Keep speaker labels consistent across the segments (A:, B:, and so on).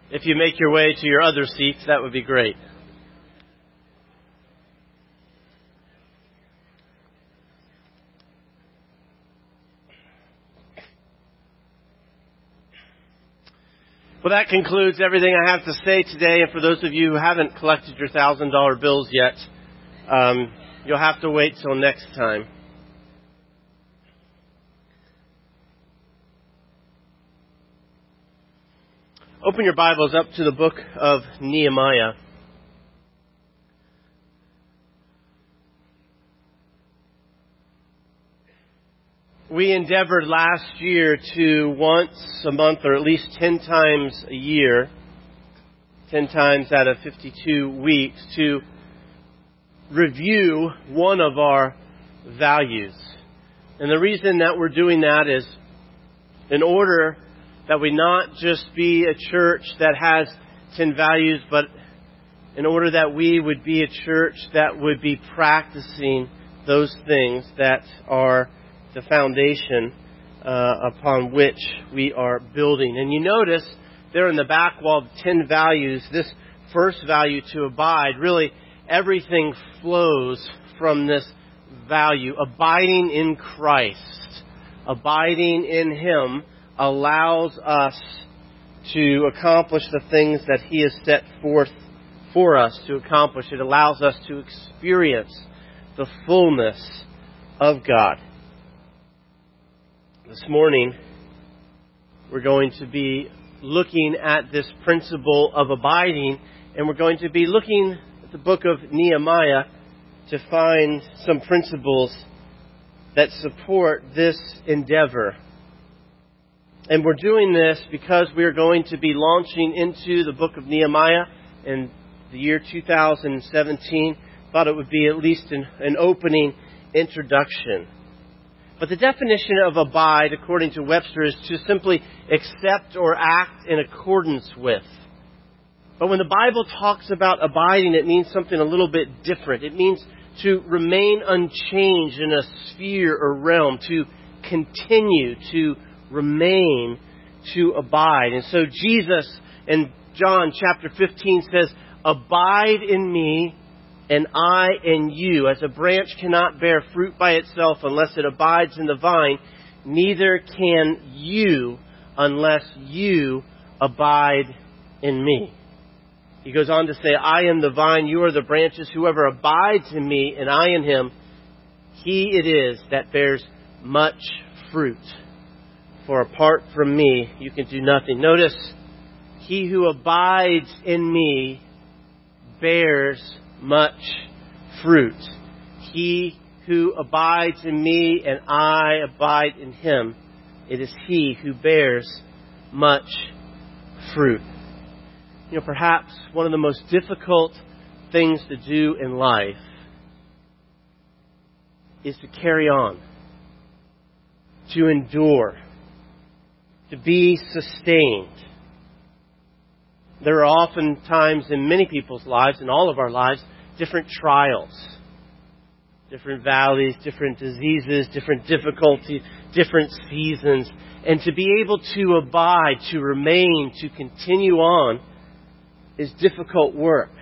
A: If you make your way to your other seats, that would be great. Well, that concludes everything I have to say today. And for those of you who haven't collected your $1,000 bills yet, you'll have to wait till next time. Open your Bibles up to the book of Nehemiah. We endeavored last year to once a month, or at least 10 times a year, 10 times out of 52 weeks, to review one of our values. And the reason that we're doing that is in order that we not just be a church that has 10 values, but in order that we would be a church that would be practicing those things that are the foundation upon which we are building. And you notice there in the back wall, 10 values, this first value to abide, really everything flows from this value. Abiding in Christ, abiding in Him, allows us to accomplish the things that He has set forth for us to accomplish. It allows us to experience the fullness of God. This morning, we're going to be looking at this principle of abiding, and we're going to be looking at the book of Nehemiah to find some principles that support this endeavor. And we're doing this because we're going to be launching into the book of Nehemiah in the year 2017. Thought it would be at least an opening introduction. But the definition of abide, according to Webster, is to simply accept or act in accordance with. But when the Bible talks about abiding, it means something a little bit different. It means to remain unchanged in a sphere or realm, to continue, to remain, to abide. And so Jesus in John chapter 15 says, "Abide in me, and I in you. As a branch cannot bear fruit by itself unless it abides in the vine, neither can you unless you abide in me." He goes on to say, "I am the vine, you are the branches. Whoever abides in me and I in him, he it is that bears much fruit. For apart from me, you can do nothing." Notice, he who abides in me bears much fruit. He who abides in me and I abide in him, it is he who bears much fruit. You know, perhaps one of the most difficult things to do in life is to carry on, to endure, to be sustained. There are often times in many people's lives, in all of our lives, different trials, different valleys, different diseases, different difficulties, different seasons. And to be able to abide, to remain, to continue on is difficult work.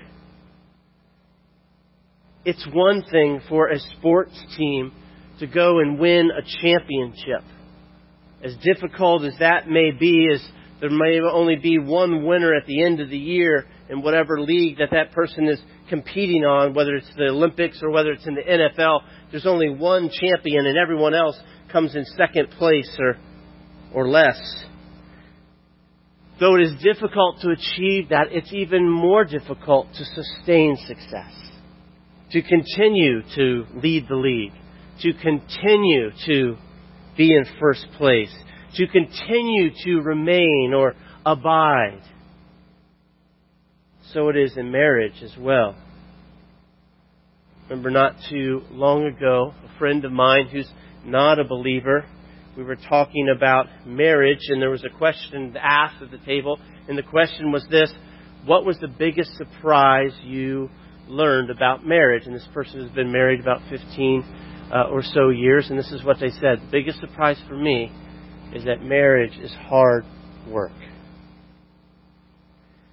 A: It's one thing for a sports team to go and win a championship. As difficult as that may be, as there may only be one winner at the end of the year in whatever league that person is competing on, whether it's the Olympics or whether it's in the NFL, there's only one champion and everyone else comes in second place or less. Though it is difficult to achieve that, it's even more difficult to sustain success, to continue to lead the league, to continue to be in first place, to continue to remain or abide. So it is in marriage as well. Remember not too long ago, a friend of mine who's not a believer, we were talking about marriage, and there was a question asked at the table, and the question was this: what was the biggest surprise you learned about marriage? And this person has been married about 15 or so years, and this is what they said: the biggest surprise for me is that marriage is hard work.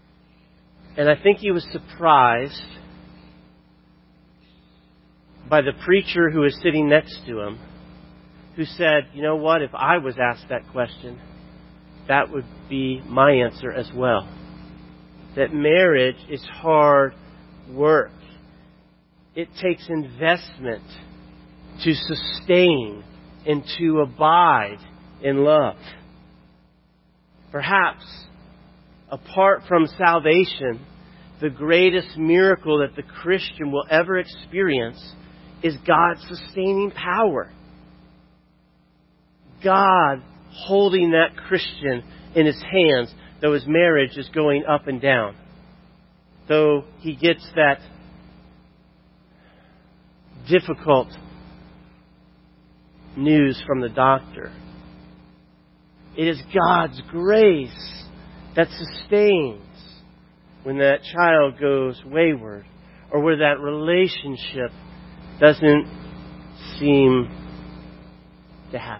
A: And I think he was surprised by the preacher who was sitting next to him, who said, you know what, if I was asked that question, that would be my answer as well. That marriage is hard work. It takes investment to sustain and to abide in love. Perhaps, apart from salvation, the greatest miracle that the Christian will ever experience is God's sustaining power. God holding that Christian in His hands, though his marriage is going up and down. Though he gets that difficult news from the doctor. It is God's grace that sustains when that child goes wayward or where that relationship doesn't seem to happen.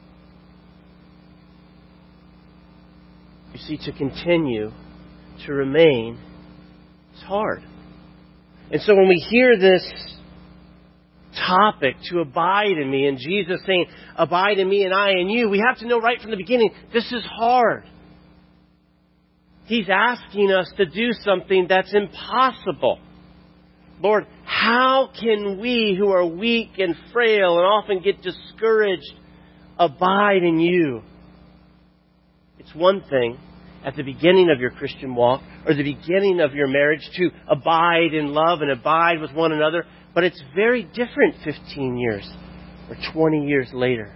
A: You see, to continue, to remain, it's hard. And so when we hear this topic, to abide in me, and Jesus saying, abide in me and I in you, we have to know right from the beginning, this is hard. He's asking us to do something that's impossible. Lord, how can we who are weak and frail and often get discouraged abide in you? It's one thing at the beginning of your Christian walk or the beginning of your marriage to abide in love and abide with one another, but it's very different 15 years or 20 years later.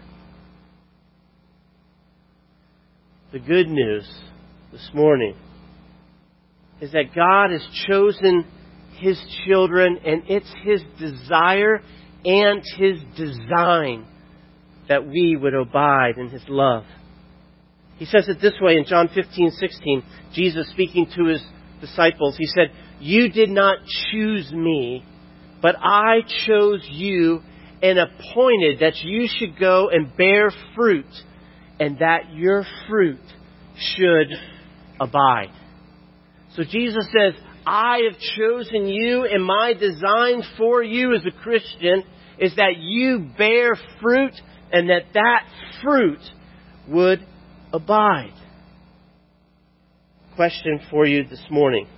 A: The good news this morning is that God has chosen His children, and it's His desire and His design that we would abide in His love. He says it this way in John 15:16, Jesus speaking to His disciples, He said, "You did not choose me, but I chose you and appointed that you should go and bear fruit, and that your fruit should abide." So Jesus says, I have chosen you, and my design for you as a Christian is that you bear fruit and that fruit would abide. Question for you this morning.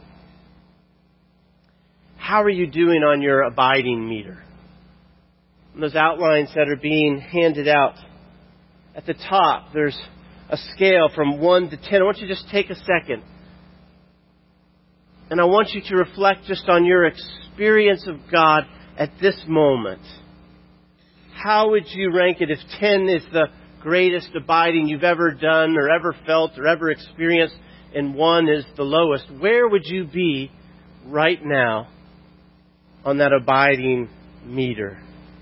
A: How are you doing on your abiding meter? And those outlines that are being handed out, at the top there's a scale from 1 to 10. I want you to just take a second. And I want you to reflect just on your experience of God at this moment. How would you rank it if 10 is the greatest abiding you've ever done or ever felt or ever experienced and 1 is the lowest? Where would you be right now on that abiding meter?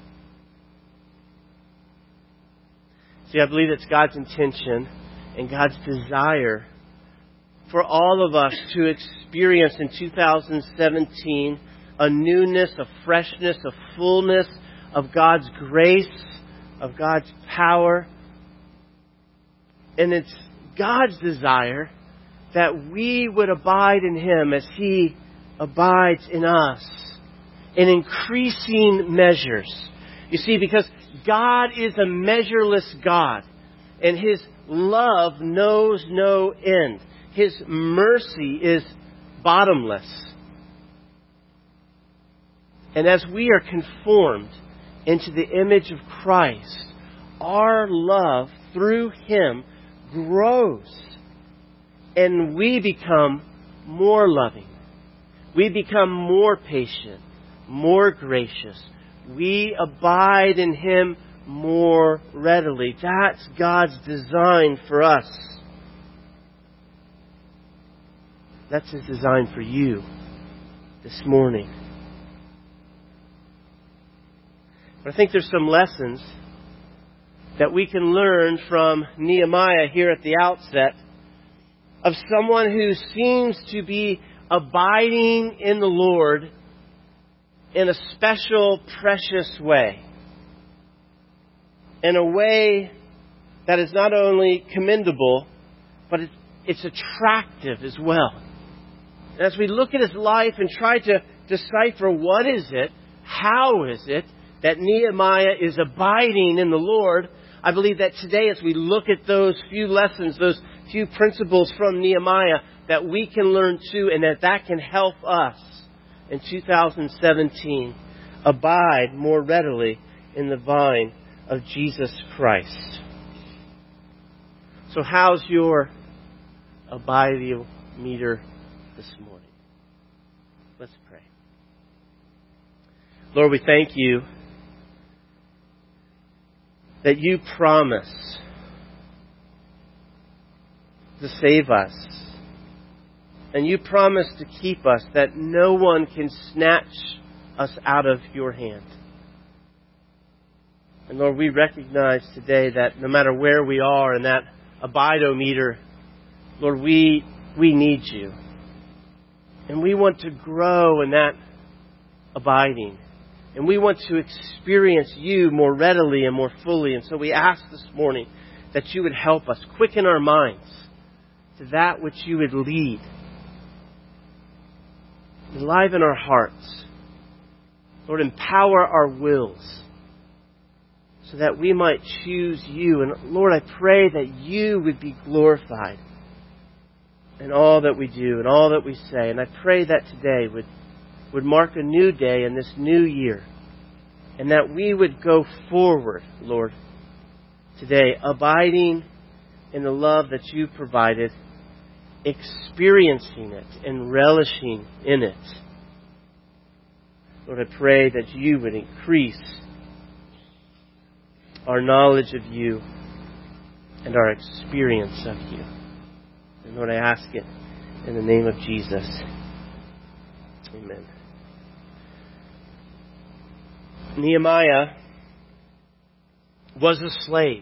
A: See, I believe it's God's intention and God's desire for all of us to experience in 2017 a newness, a freshness, a fullness of God's grace, of God's power. And it's God's desire that we would abide in Him as He abides in us in increasing measures. You see, because God is a measureless God, and His love knows no end. His mercy is bottomless. And as we are conformed into the image of Christ, our love through Him grows. And we become more loving. We become more patient, more gracious. We abide in Him more readily. That's God's design for us. That's His design for you this morning. But I think there's some lessons that we can learn from Nehemiah here at the outset of someone who seems to be abiding in the Lord in a special, precious way. In a way that is not only commendable, but it's attractive as well. And as we look at his life and try to decipher what is it, how is it that Nehemiah is abiding in the Lord, I believe that today as we look at those few lessons, those few principles from Nehemiah, that we can learn too, and that can help us in 2017 abide more readily in the vine of Jesus Christ. So how's your abiding meter this morning? Let's pray. Lord, we thank you that you promise to save us. And you promise to keep us, that no one can snatch us out of your hand. And Lord, we recognize today that no matter where we are in that abidometer, Lord, we need you. And we want to grow in that abiding. And we want to experience you more readily and more fully. And so we ask this morning that you would help us, quicken our minds to that which you would lead. Enliven our hearts. Lord, empower our wills so that we might choose you. And Lord, I pray that you would be glorified in all that we do and all that we say. And I pray that today would mark a new day in this new year. And that we would go forward, Lord, today, abiding in the love that you provided, experiencing it and relishing in it. Lord, I pray that you would increase our knowledge of you and our experience of you. And Lord, I ask it in the name of Jesus. Amen. Nehemiah was a slave.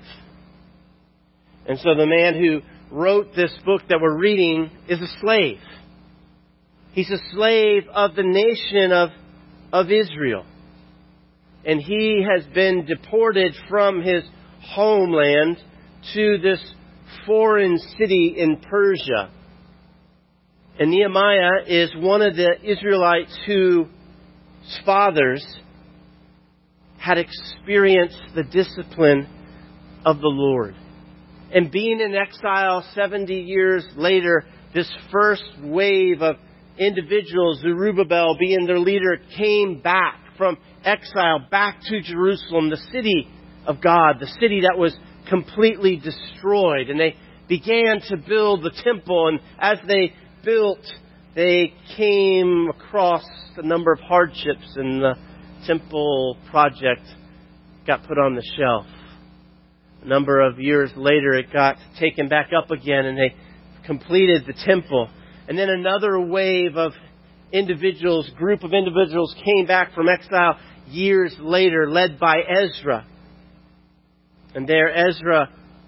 A: And so the man who wrote this book that we're reading is a slave. He's a slave of the nation of Israel. And he has been deported from his homeland to this foreign city in Persia. And Nehemiah is one of the Israelites whose fathers had experienced the discipline of the Lord. And being in exile 70 years later, this first wave of individuals, Zerubbabel being their leader, came back from exile back to Jerusalem, the city of God, the city that was completely destroyed. And they began to build the temple. And as they built, they came across a number of hardships, and the temple project got put on the shelf. A number of years later, it got taken back up again, and they completed the temple. And then another wave of group of individuals came back from exile years later, led by Ezra. And there Ezra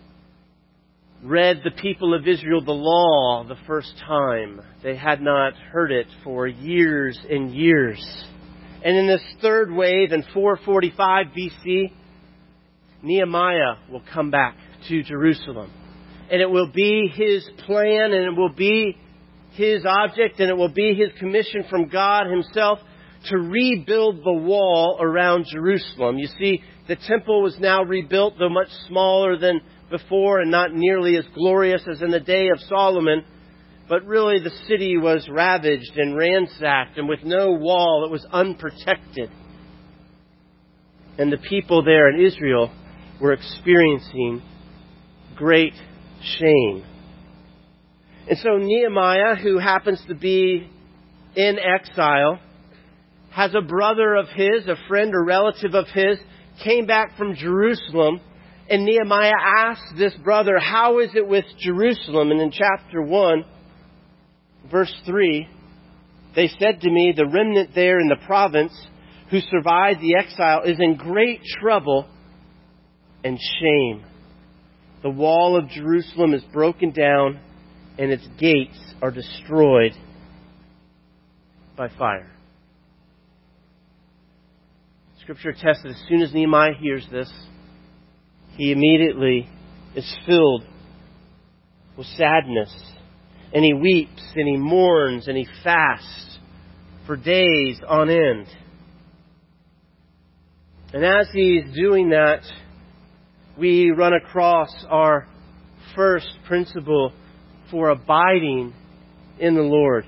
A: read the people of Israel the law the first time. They had not heard it for years and years. And in this third wave, in 445 BC, Nehemiah will come back to Jerusalem. And it will be his plan, and it will be his object, and it will be his commission from God himself to rebuild the wall around Jerusalem. You see, the temple was now rebuilt, though much smaller than before and not nearly as glorious as in the day of Solomon. But really the city was ravaged and ransacked, and with no wall, it was unprotected. And the people there in Israel were experiencing great shame. And so Nehemiah, who happens to be in exile, has a brother of his, a friend or relative of his, came back from Jerusalem. And Nehemiah asked this brother, how is it with Jerusalem? And in chapter 1, verse 3, they said to me, the remnant there in the province who survived the exile is in great trouble and shame. The wall of Jerusalem is broken down, and its gates are destroyed by fire. Scripture attests that as soon as Nehemiah hears this, he immediately is filled with sadness. and he weeps, and he mourns, and he fasts for days on end. And as he's doing that, we run across our first principle for abiding in the Lord.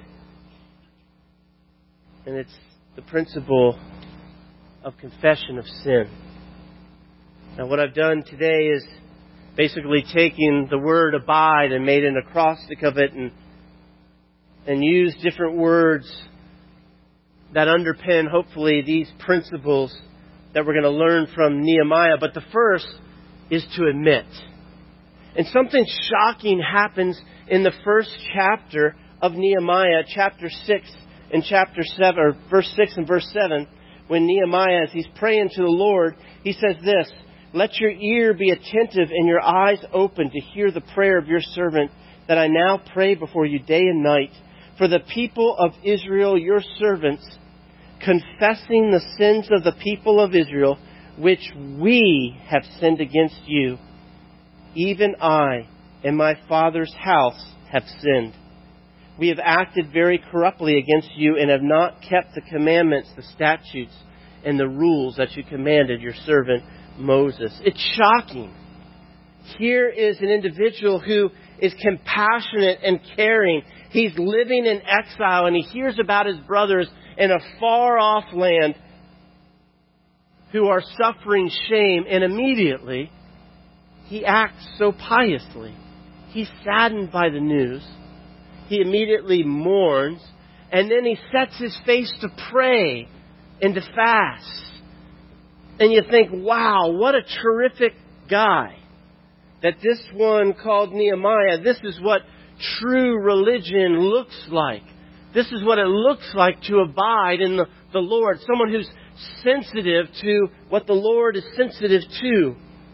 A: And it's the principle of confession of sin. Now, what I've done today is basically taking the word abide and made an acrostic of it and used different words that underpin, hopefully, these principles that we're going to learn from Nehemiah. But the first is to admit. And something shocking happens in the first chapter of Nehemiah, chapter 6 and chapter 7, or verse 6 and verse 7, when Nehemiah, as he's praying to the Lord, he says this, "Let your ear be attentive and your eyes open to hear the prayer of your servant that I now pray before you day and night for the people of Israel, your servants, confessing the sins of the people of Israel, which we have sinned against you. Even I and my father's house have sinned. We have acted very corruptly against you and have not kept the commandments, the statutes, and the rules that you commanded your servant Moses." It's shocking. Here is an individual who is compassionate and caring. He's living in exile and he hears about his brothers in a far-off land who are suffering shame, and immediately he acts so piously. He's saddened by the news. He immediately mourns, and then he sets his face to pray and to fast. And you think, wow, what a terrific guy. That this one called Nehemiah, this is what true religion looks like. This is what it looks like to abide in the Lord. Someone who's sensitive to what the Lord is sensitive to.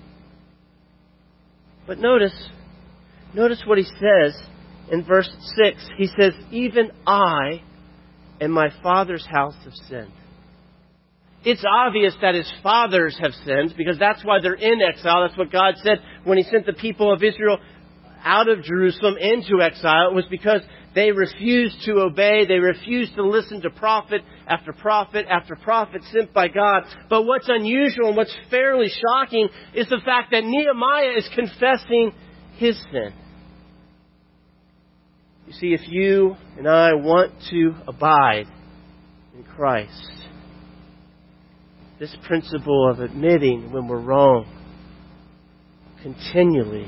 A: But notice what he says in verse 6. He says, "Even I and my father's house have sinned." It's obvious that his fathers have sinned because that's why they're in exile. That's what God said when He sent the people of Israel out of Jerusalem into exile. It was because they refused to obey. They refused to listen to prophet after prophet after prophet sent by God. But what's unusual and what's fairly shocking is the fact that Nehemiah is confessing his sin. You see, if you and I want to abide in Christ, this principle of admitting when we're wrong continually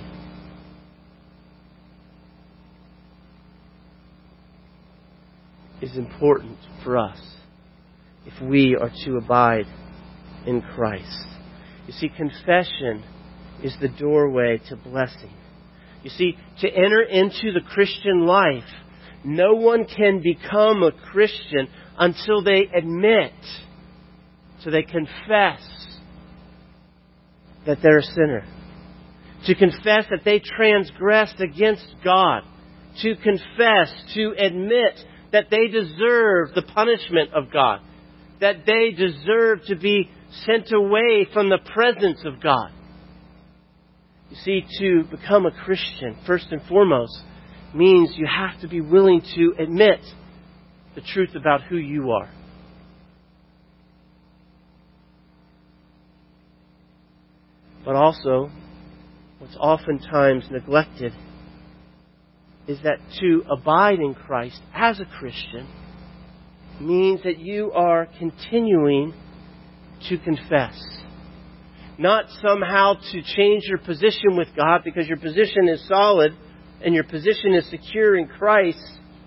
A: is important for us if we are to abide in Christ. You see, confession is the doorway to blessing. You see, to enter into the Christian life, no one can become a Christian until they admit, so they confess that they're a sinner. To confess that they transgressed against God. To confess, to admit that they deserve the punishment of God. That they deserve to be sent away from the presence of God. You see, to become a Christian, first and foremost, means you have to be willing to admit the truth about who you are. But also, what's oftentimes neglected is that to abide in Christ as a Christian means that you are continuing to confess. Not somehow to change your position with God because your position is solid and your position is secure in Christ,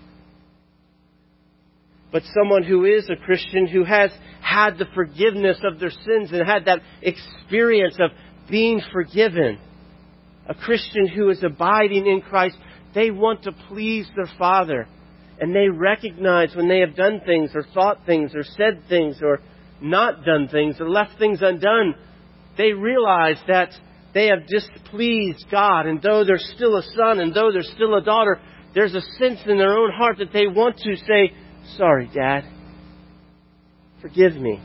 A: but someone who is a Christian who has had the forgiveness of their sins and had that experience of being forgiven. A Christian who is abiding in Christ, they want to please their Father. And they recognize when they have done things or thought things or said things or not done things or left things undone, they realize that they have displeased God. And though they're still a son and though they're still a daughter, there's a sense in their own heart that they want to say, "Sorry, Dad. Forgive me."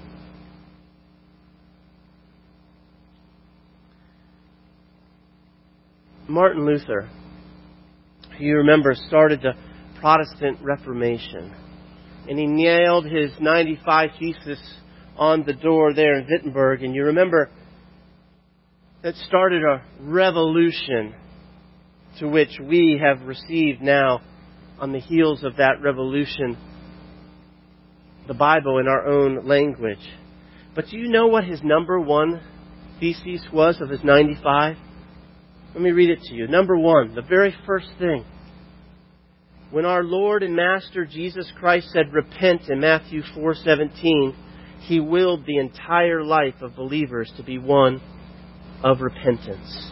A: Martin Luther, you remember, started the Protestant Reformation. And he nailed his 95 Thesis on the door there in Wittenberg. And you remember that started a revolution to which we have received now, on the heels of that revolution, the Bible in our own language. But do you know what his number one thesis was of his 95? Let me read it to you. Number one, the very first thing. When our Lord and Master Jesus Christ said, repent in Matthew 4:17, He willed the entire life of believers to be one of repentance.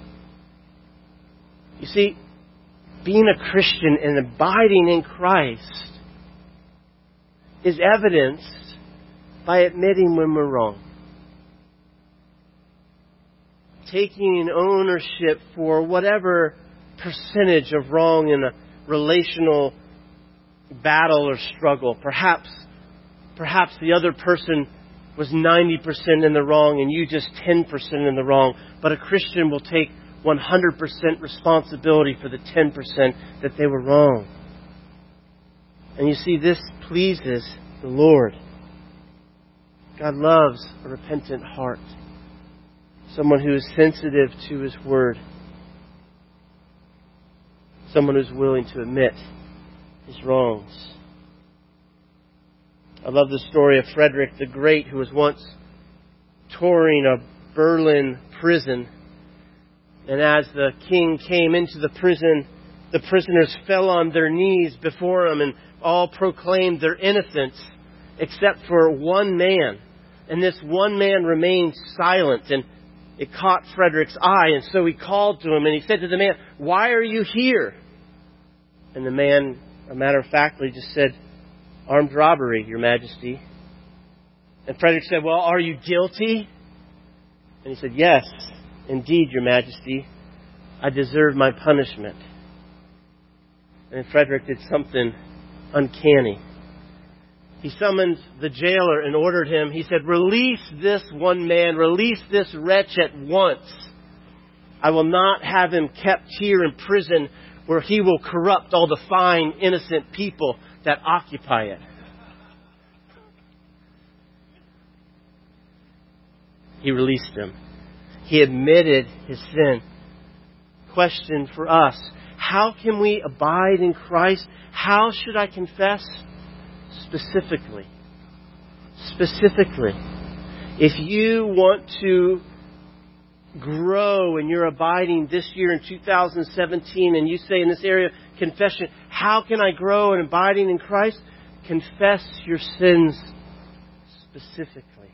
A: You see, being a Christian and abiding in Christ is evidenced by admitting when we're wrong. Taking ownership for whatever percentage of wrong in a relational battle or struggle. Perhaps the other person was 90% in the wrong and you just 10% in the wrong. But a Christian will take 100% responsibility for the 10% that they were wrong. And you see, this pleases the Lord. God loves a repentant heart. Someone who is sensitive to His Word. Someone who's willing to admit his wrongs. I love the story of Frederick the Great, who was once touring a Berlin prison. And as the king came into the prison, the prisoners fell on their knees before him and all proclaimed their innocence, except for one man. And this one man remained silent, and it caught Frederick's eye. And so he called to him and he said to the man, "Why are you here?" And the man, a matter of factly, just said, "Armed robbery, Your Majesty." And Frederick said, "Well, are you guilty?" And he said, "Yes, indeed, Your Majesty. I deserve my punishment." And Frederick did something uncanny. He summoned the jailer and ordered him. He said, "Release this one man. Release this wretch at once. I will not have him kept here in prison where he will corrupt all the fine, innocent people that occupy it." He released him. He admitted his sin. Question for us: how can we abide in Christ? How should I confess? Specifically, if you want to grow in your abiding this year in 2017, and you say in this area, confession, how can I grow in abiding in Christ? Confess your sins specifically.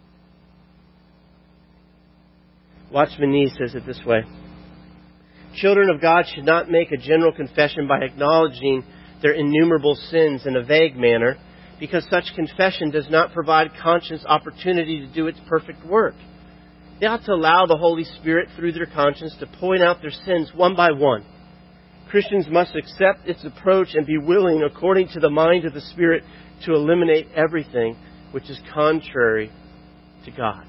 A: Watchman Nee says it this way: children of God should not make a general confession by acknowledging their innumerable sins in a vague manner, because such confession does not provide conscience opportunity to do its perfect work. They ought to allow the Holy Spirit through their conscience to point out their sins one by one. Christians must accept its approach and be willing, according to the mind of the Spirit, to eliminate everything which is contrary to God.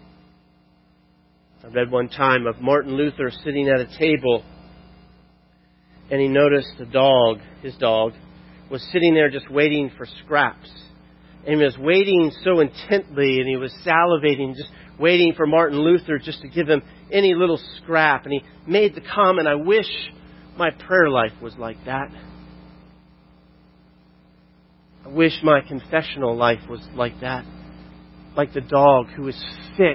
A: I read one time of Martin Luther sitting at a table, and he noticed his dog, was sitting there just waiting for scraps. And he was waiting so intently, and he was salivating, just waiting for Martin Luther just to give him any little scrap. And he made the comment, "I wish my prayer life was like that. I wish my confessional life was like that. Like the dog who is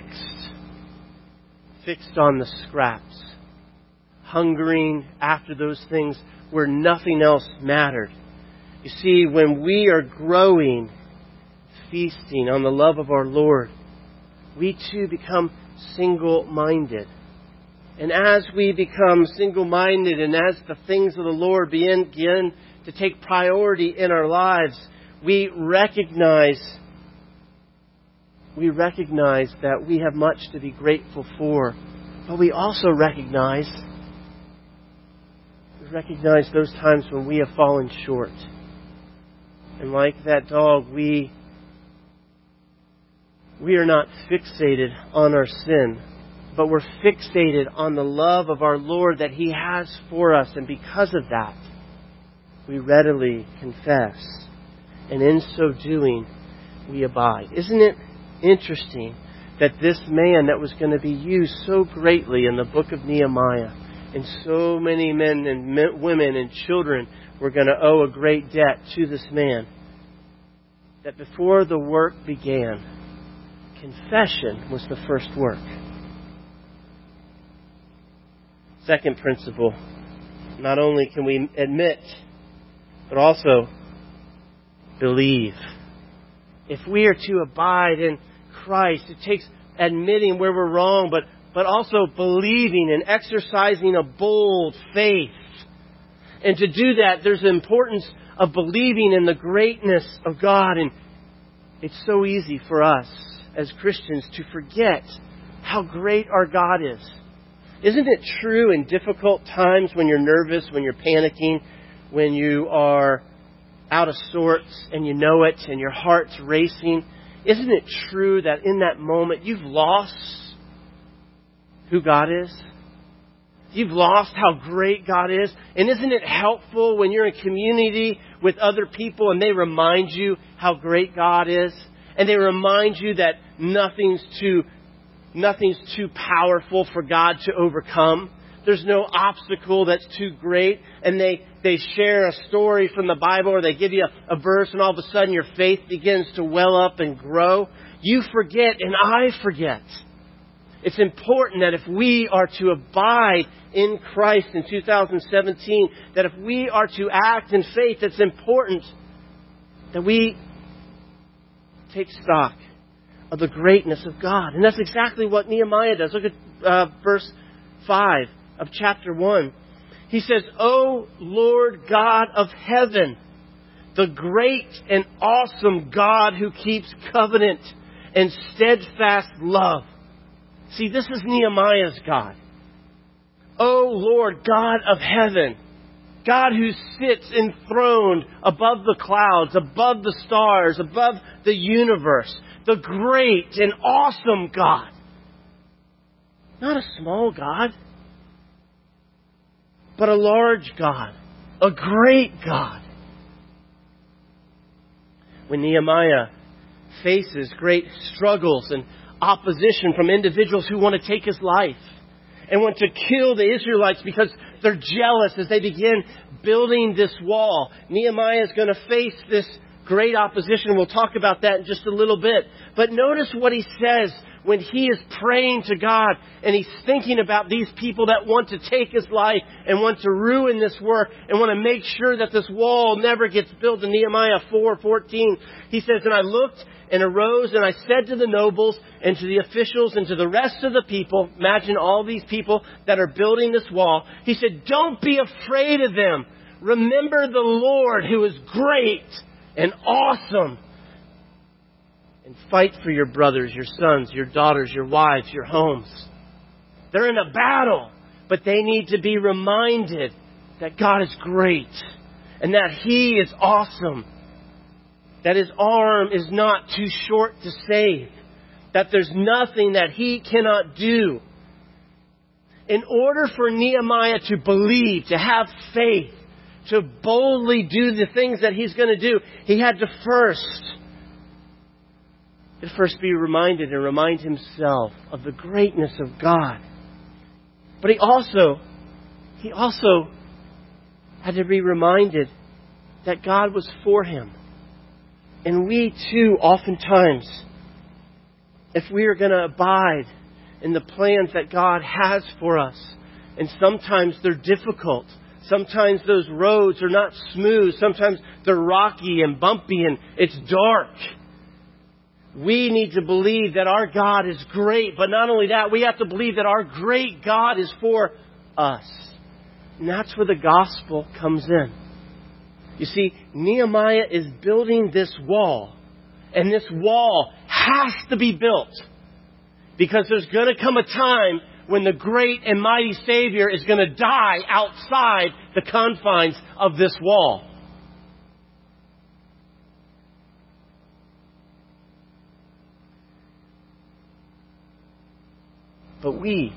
A: fixed on the scraps, hungering after those things where nothing else mattered." You see, when we are growing, feasting on the love of our Lord, we too become single-minded. And as we become single-minded, and as the things of the Lord begin to take priority in our lives, we recognize that we have much to be grateful for. But we also recognize those times when we have fallen short. And like that dog, we are not fixated on our sin, but we're fixated on the love of our Lord that He has for us. And because of that, we readily confess. And in so doing, we abide. Isn't it interesting that this man that was going to be used so greatly in the book of Nehemiah, and so many men and women and children were going to owe a great debt to this man, that before the work began, confession was the first work. Second principle, not only can we admit, but also believe. If we are to abide in Christ, it takes admitting where we're wrong, but also believing and exercising a bold faith. And to do that, there's the importance of believing in the greatness of God. And it's so easy for us as Christians to forget how great our God is. Isn't it true in difficult times when you're nervous, when you're panicking, when you are out of sorts and you know it and your heart's racing? Isn't it true that in that moment you've lost who God is? You've lost how great God is. And isn't it helpful when you're in community with other people and they remind you how great God is? And they remind you that nothing's too powerful for God to overcome. There's no obstacle that's too great. And they share a story from the Bible, or they give you a verse, and all of a sudden your faith begins to well up and grow. You forget, and I forget. It's important that if we are to abide in Christ in 2017, that if we are to act in faith, it's important that we take stock of the greatness of God. And that's exactly what Nehemiah does. Look at verse 5 of chapter 1. He says, "O Lord God of heaven, the great and awesome God who keeps covenant and steadfast love." See, this is Nehemiah's God. O Lord God of heaven, God who sits enthroned above the clouds, above the stars, above the universe, the great and awesome God. Not a small God, but a large God, a great God. When Nehemiah faces great struggles and opposition from individuals who want to take his life and want to kill the Israelites because they're jealous as they begin building this wall, Nehemiah is going to face this great opposition. We'll talk about that in just a little bit. But notice what he says when he is praying to God and he's thinking about these people that want to take his life and want to ruin this work and want to make sure that this wall never gets built. In Nehemiah 4:14, he says, "And I looked and arose and I said to the nobles and to the officials and to the rest of the people," imagine all these people that are building this wall. He said, "Don't be afraid of them. Remember the Lord who is great and awesome. And fight for your brothers, your sons, your daughters, your wives, your homes." They're in a battle, but they need to be reminded that God is great and that He is awesome. That His arm is not too short to save. That there's nothing that He cannot do. In order for Nehemiah to believe, to have faith, to boldly do the things that he's going to do, he had to first be reminded and remind himself of the greatness of God. But he also had to be reminded that God was for him. And we too, oftentimes, if we are going to abide in the plans that God has for us, and sometimes they're difficult, sometimes those roads are not smooth, sometimes they're rocky and bumpy and it's dark, we need to believe that our God is great. But not only that, we have to believe that our great God is for us. And that's where the gospel comes in. You see, Nehemiah is building this wall. And this wall has to be built. Because there's going to come a time when the great and mighty Savior is going to die outside the confines of this wall. But we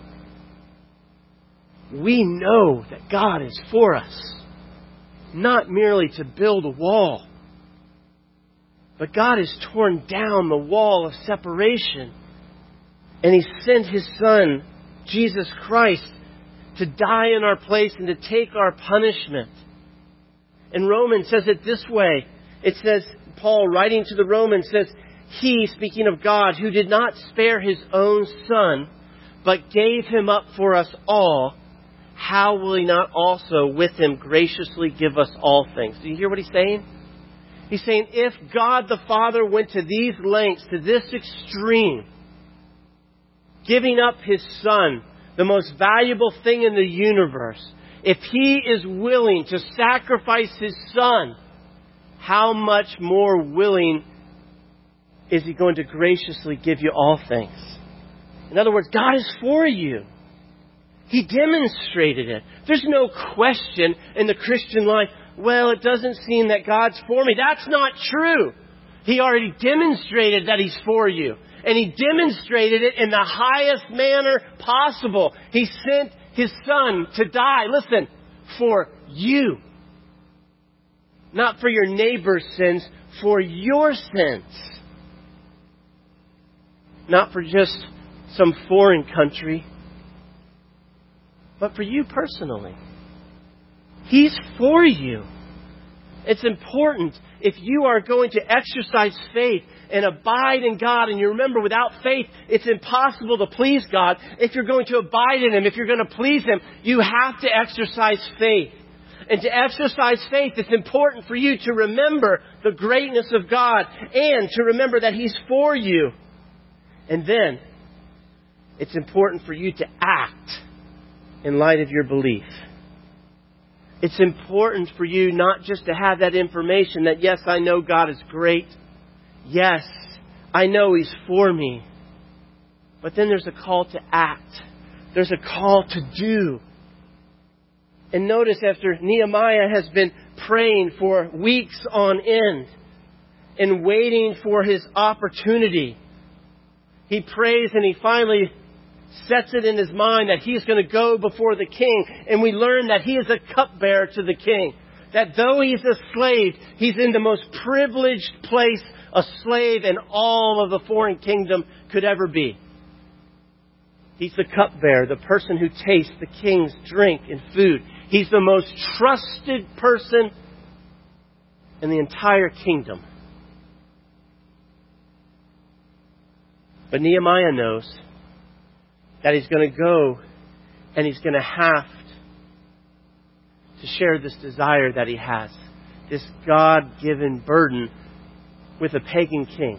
A: know that God is for us. Not merely to build a wall, but God has torn down the wall of separation. And He sent His Son, Jesus Christ, to die in our place and to take our punishment. And Romans says it this way. It says, Paul writing to the Romans says, He, speaking of God, who did not spare His own Son, but gave Him up for us all, how will He not also with Him graciously give us all things? Do you hear what He's saying? He's saying if God the Father went to these lengths, to this extreme, giving up His Son, the most valuable thing in the universe, if He is willing to sacrifice His Son, how much more willing is He going to graciously give you all things? In other words, God is for you. He demonstrated it. There's no question in the Christian life, well, it doesn't seem that God's for me. That's not true. He already demonstrated that He's for you. And He demonstrated it in the highest manner possible. He sent His Son to die, listen, for you. Not for your neighbor's sins, for your sins. Not for just some foreign country, but for you personally. He's for you. It's important if you are going to exercise faith and abide in God. And you remember, without faith, it's impossible to please God. If you're going to abide in Him, if you're going to please Him, you have to exercise faith. And to exercise faith, it's important for you to remember the greatness of God and to remember that He's for you. And then, it's important for you to act in light of your belief. It's important for you not just to have that information that, yes, I know God is great. Yes, I know He's for me. But then there's a call to act. There's a call to do. And notice after Nehemiah has been praying for weeks on end and waiting for his opportunity, he prays and he finally sets it in his mind that he's going to go before the king. And we learn that he is a cupbearer to the king. That though he's a slave, he's in the most privileged place a slave in all of the foreign kingdom could ever be. He's the cupbearer, the person who tastes the king's drink and food. He's the most trusted person in the entire kingdom. But Nehemiah knows that he's going to go and he's going to have to share this desire that he has, this God-given burden with a pagan king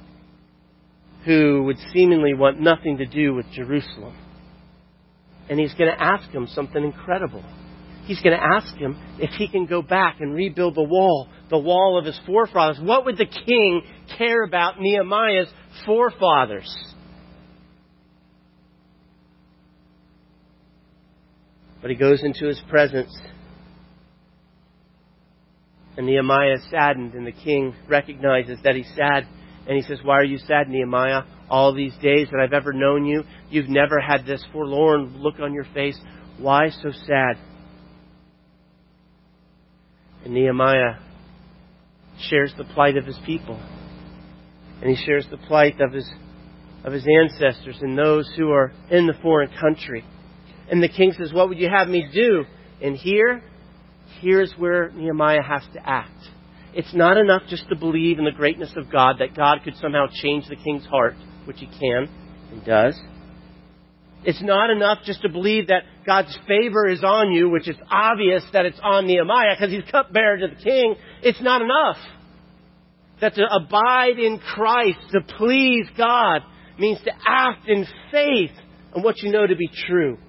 A: who would seemingly want nothing to do with Jerusalem. And he's going to ask him something incredible. He's going to ask him if he can go back and rebuild the wall of his forefathers. What would the king care about Nehemiah's forefathers? But he goes into his presence. And Nehemiah is saddened, and the king recognizes that he's sad. And he says, "Why are you sad, Nehemiah? All these days that I've ever known you, you've never had this forlorn look on your face. Why so sad?" And Nehemiah shares the plight of his people. And he shares the plight of his ancestors and those who are in the foreign country. And the king says, "What would you have me do?" And here's where Nehemiah has to act. It's not enough just to believe in the greatness of God, that God could somehow change the king's heart, which He can and does. It's not enough just to believe that God's favor is on you, which is obvious that it's on Nehemiah because he's cupbearer to the king. It's not enough. That to abide in Christ, to please God, means to act in faith on what you know to be true.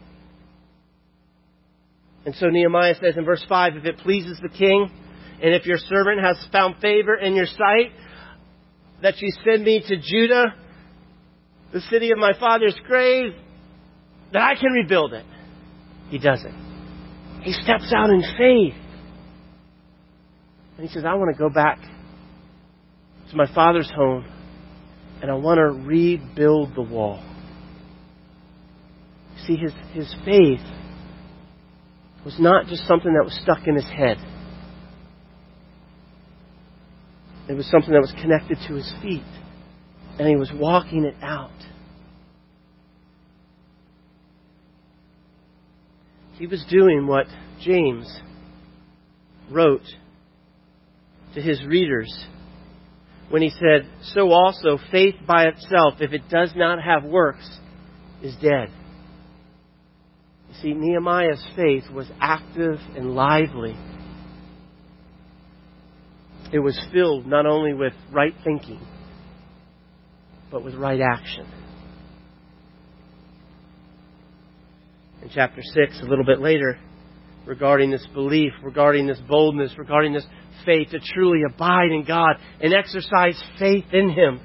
A: And so Nehemiah says in verse 5, "If it pleases the king, and if your servant has found favor in your sight, that you send me to Judah, the city of my father's grave, that I can rebuild it." He does it. He steps out in faith. And he says, "I want to go back to my father's home, and I want to rebuild the wall." see, his faith was not just something that was stuck in his head. It was something that was connected to his feet. And he was walking it out. He was doing what James wrote to his readers when he said, "So also faith by itself, if it does not have works, is dead." You see, Nehemiah's faith was active and lively. It was filled not only with right thinking, but with right action. In chapter 6, a little bit later, regarding this belief, regarding this boldness, regarding this faith to truly abide in God and exercise faith in Him.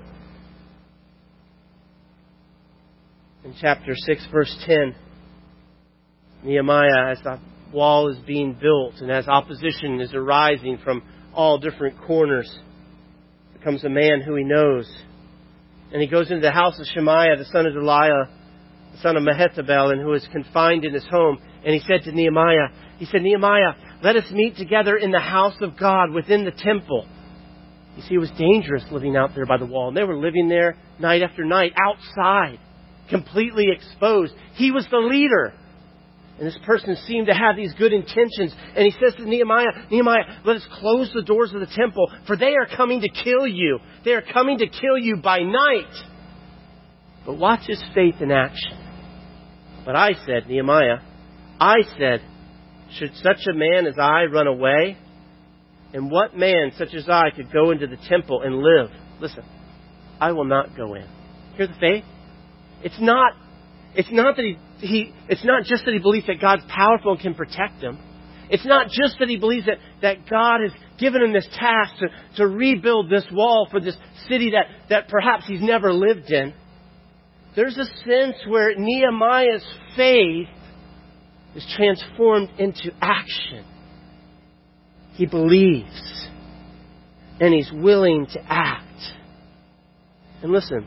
A: In chapter 6, verse 10, Nehemiah, as the wall is being built and as opposition is arising from all different corners, becomes a man who he knows. And he goes into the house of Shemaiah, the son of Delaiah, the son of Mehetabel, and who was confined in his home. And he said to Nehemiah, "Nehemiah, let us meet together in the house of God within the temple." You see, it was dangerous living out there by the wall. And they were living there night after night, outside, completely exposed. He was the leader. And this person seemed to have these good intentions. And he says to Nehemiah, "Nehemiah, let us close the doors of the temple, for they are coming to kill you. They are coming to kill you by night." But watch his faith in action. "But I said, Nehemiah, should such a man as I run away? And what man such as I could go into the temple and live? Listen, I will not go in." Hear the faith? It's not that it's not just that he believes that God's powerful and can protect him. It's not just that he believes that God has given him this task to rebuild this wall for this city that perhaps he's never lived in. There's a sense where Nehemiah's faith is transformed into action. He believes, and he's willing to act. And listen,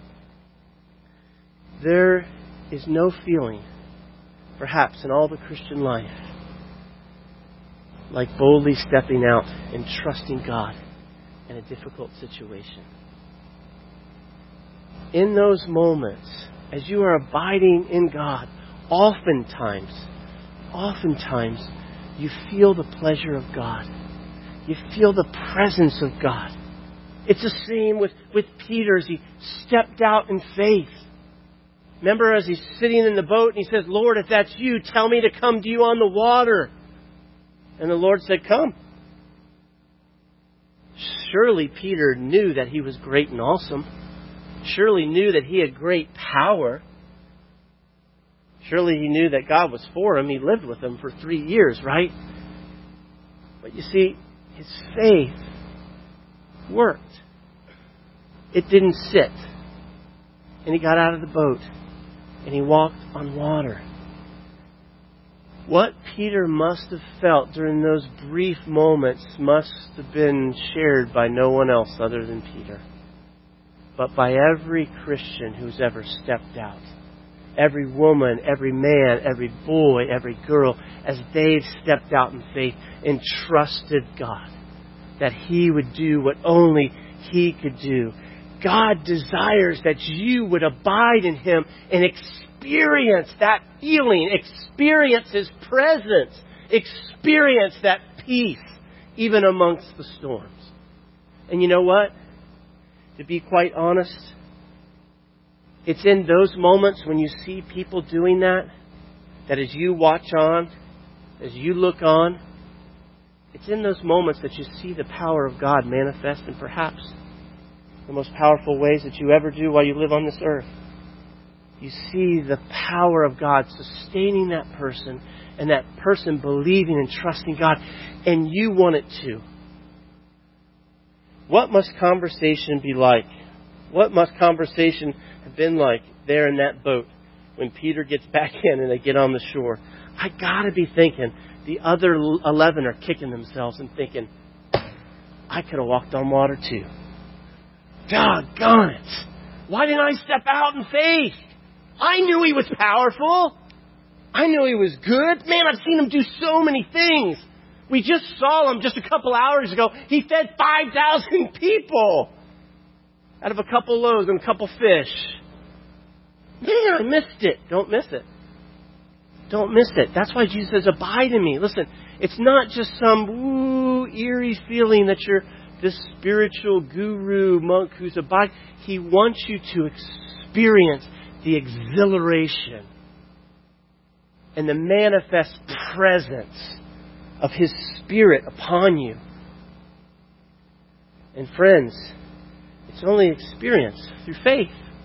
A: there is no feeling, perhaps in all the Christian life, like boldly stepping out and trusting God in a difficult situation. In those moments, as you are abiding in God, oftentimes, you feel the pleasure of God. You feel the presence of God. It's the same with Peter as he stepped out in faith. Remember, as he's sitting in the boat and he says, "Lord, if that's you, tell me to come to you on the water." And the Lord said, "Come." Surely Peter knew that he was great and awesome. Surely knew that he had great power. Surely he knew that God was for him. He lived with him for 3 years, right? But you see, his faith worked. It didn't sit. And he got out of the boat and he walked on water. What Peter must have felt during those brief moments must have been shared by no one else other than Peter, but by every Christian who's ever stepped out. Every woman, every man, every boy, every girl, as they've stepped out in faith and trusted God that He would do what only He could do. God desires that you would abide in Him and experience that feeling, experience His presence, experience that peace, even amongst the storms. And you know what? To be quite honest, it's in those moments when you see people doing that as you watch on, as you look on, it's in those moments that you see the power of God manifest in perhaps the most powerful ways that you ever do while you live on this earth. You see the power of God sustaining that person and that person believing and trusting God, and you want it too. What must conversation be like? What must conversation have been like there in that boat when Peter gets back in and they get on the shore? I got to be thinking the other 11 are kicking themselves and thinking, I could have walked on water too. Doggone it. Why didn't I step out in faith? I knew He was powerful. I know He was good. Man, I've seen Him do so many things. We just saw Him just a couple hours ago. He fed 5,000 people out of a couple loaves and a couple fish. Man, I missed it. Don't miss it. Don't miss it. That's why Jesus says, abide in me. Listen, it's not just some eerie feeling that you're this spiritual guru monk who's abiding. He wants you to experience the exhilaration and the manifest presence of His Spirit upon you. And friends, it's only experienced through faith.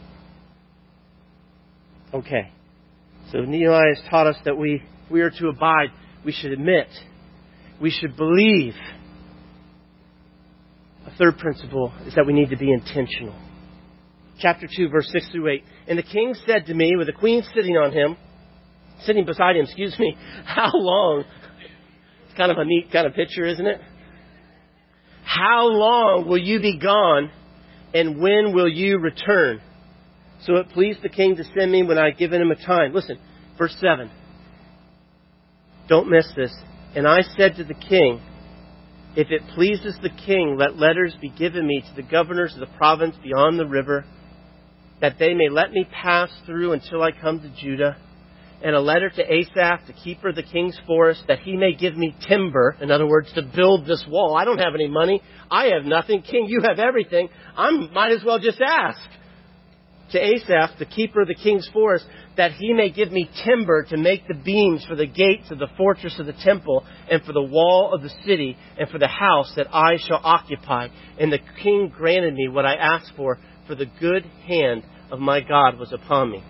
A: Okay. So Nehemiah has taught us that we are to abide. We should admit. We should believe. A third principle is that we need to be intentional. Chapter 2, verse 6 through 8. And the king said to me, with the queen sitting beside him, how long? It's kind of a neat kind of picture, isn't it? How long will you be gone, and when will you return? So it pleased the king to send me when I had given him a time. Listen, verse 7. Don't miss this. And I said to the king, if it pleases the king, let letters be given me to the governors of the province beyond the river, that they may let me pass through until I come to Judah, and a letter to Asaph, the keeper of the king's forest, that he may give me timber, in other words, to build this wall. I don't have any money. I have nothing. King, you have everything. I might as well just ask. To Asaph, the keeper of the king's forest, that he may give me timber to make the beams for the gates of the fortress of the temple, and for the wall of the city, and for the house that I shall occupy. And the king granted me what I asked for the good hand of my God was upon me.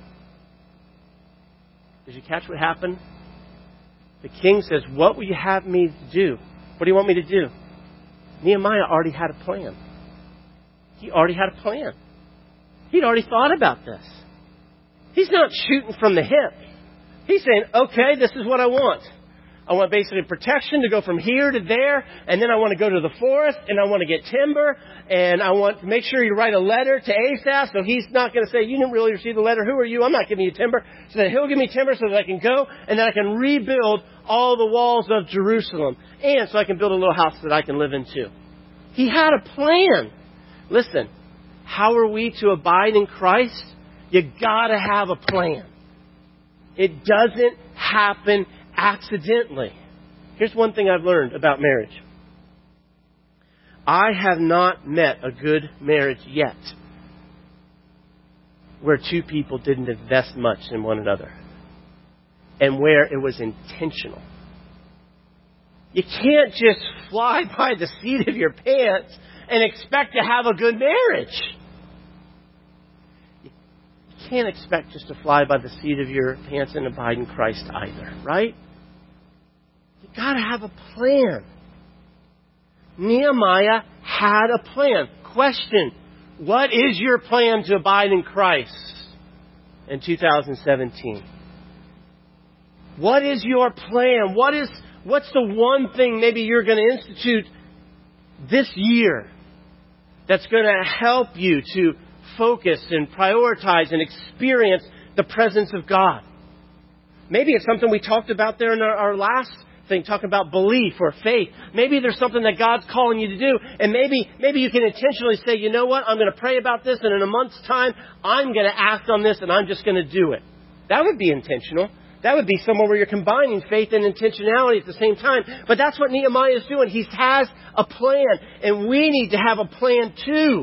A: Did you catch what happened? The king says, what will you have me to do? What do you want me to do? Nehemiah already had a plan. He already had a plan. He'd already thought about this. He's not shooting from the hip. He's saying, okay, this is what I want. I want basically protection to go from here to there, and then I want to go to the forest, and I want to get timber, and I want to make sure you write a letter to Asaph, so he's not going to say, you didn't really receive the letter, who are you? I'm not giving you timber. So that he'll give me timber so that I can go, and then I can rebuild all the walls of Jerusalem, and so I can build a little house that I can live in too. He had a plan. Listen, how are we to abide in Christ? You gotta have a plan. It doesn't happen accidentally. Here's one thing I've learned about marriage. I have not met a good marriage yet where two people didn't invest much in one another and where it was intentional. You can't just fly by the seat of your pants and expect to have a good marriage. You can't expect just to fly by the seat of your pants and abide in Christ either, right? You got to have a plan. Nehemiah had a plan. Question, what is your plan to abide in Christ in 2017? What is your plan? What's the one thing maybe you're going to institute this year that's going to help you to focus and prioritize and experience the presence of God? Maybe it's something we talked about there in our last thing, talking about belief or faith. Maybe there's something that God's calling you to do, and maybe you can intentionally say, you know what, I'm going to pray about this, and in a month's time, I'm going to act on this, and I'm just going to do it. That would be intentional. That would be somewhere where you're combining faith and intentionality at the same time. But that's what Nehemiah is doing. He has a plan, and we need to have a plan too.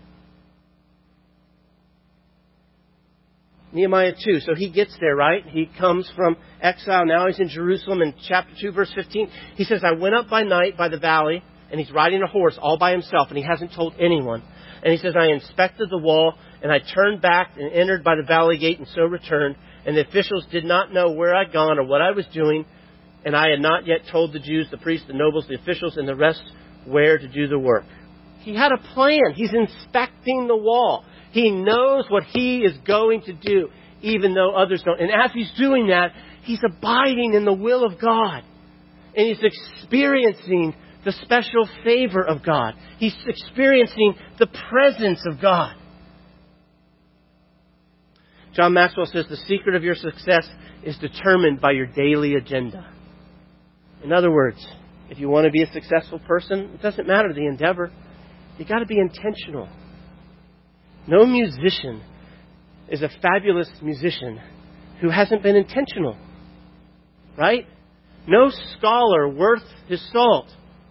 A: Nehemiah 2. So he gets there, right? He comes from exile. Now he's in Jerusalem. In chapter 2, verse 15, he says, I went up by night by the valley, and he's riding a horse all by himself, and he hasn't told anyone. And he says, I inspected the wall, and I turned back and entered by the valley gate, and so returned. And the officials did not know where I'd gone or what I was doing, and I had not yet told the Jews, the priests, the nobles, the officials, and the rest where to do the work. He had a plan. He's inspecting the wall. He knows what he is going to do, even though others don't. And as he's doing that, he's abiding in the will of God. And he's experiencing the special favor of God. He's experiencing the presence of God. John Maxwell says the secret of your success is determined by your daily agenda. In other words, if you want to be a successful person, it doesn't matter the endeavor. You've got to be intentional. No musician is a fabulous musician who hasn't been intentional. Right? No scholar worth his salt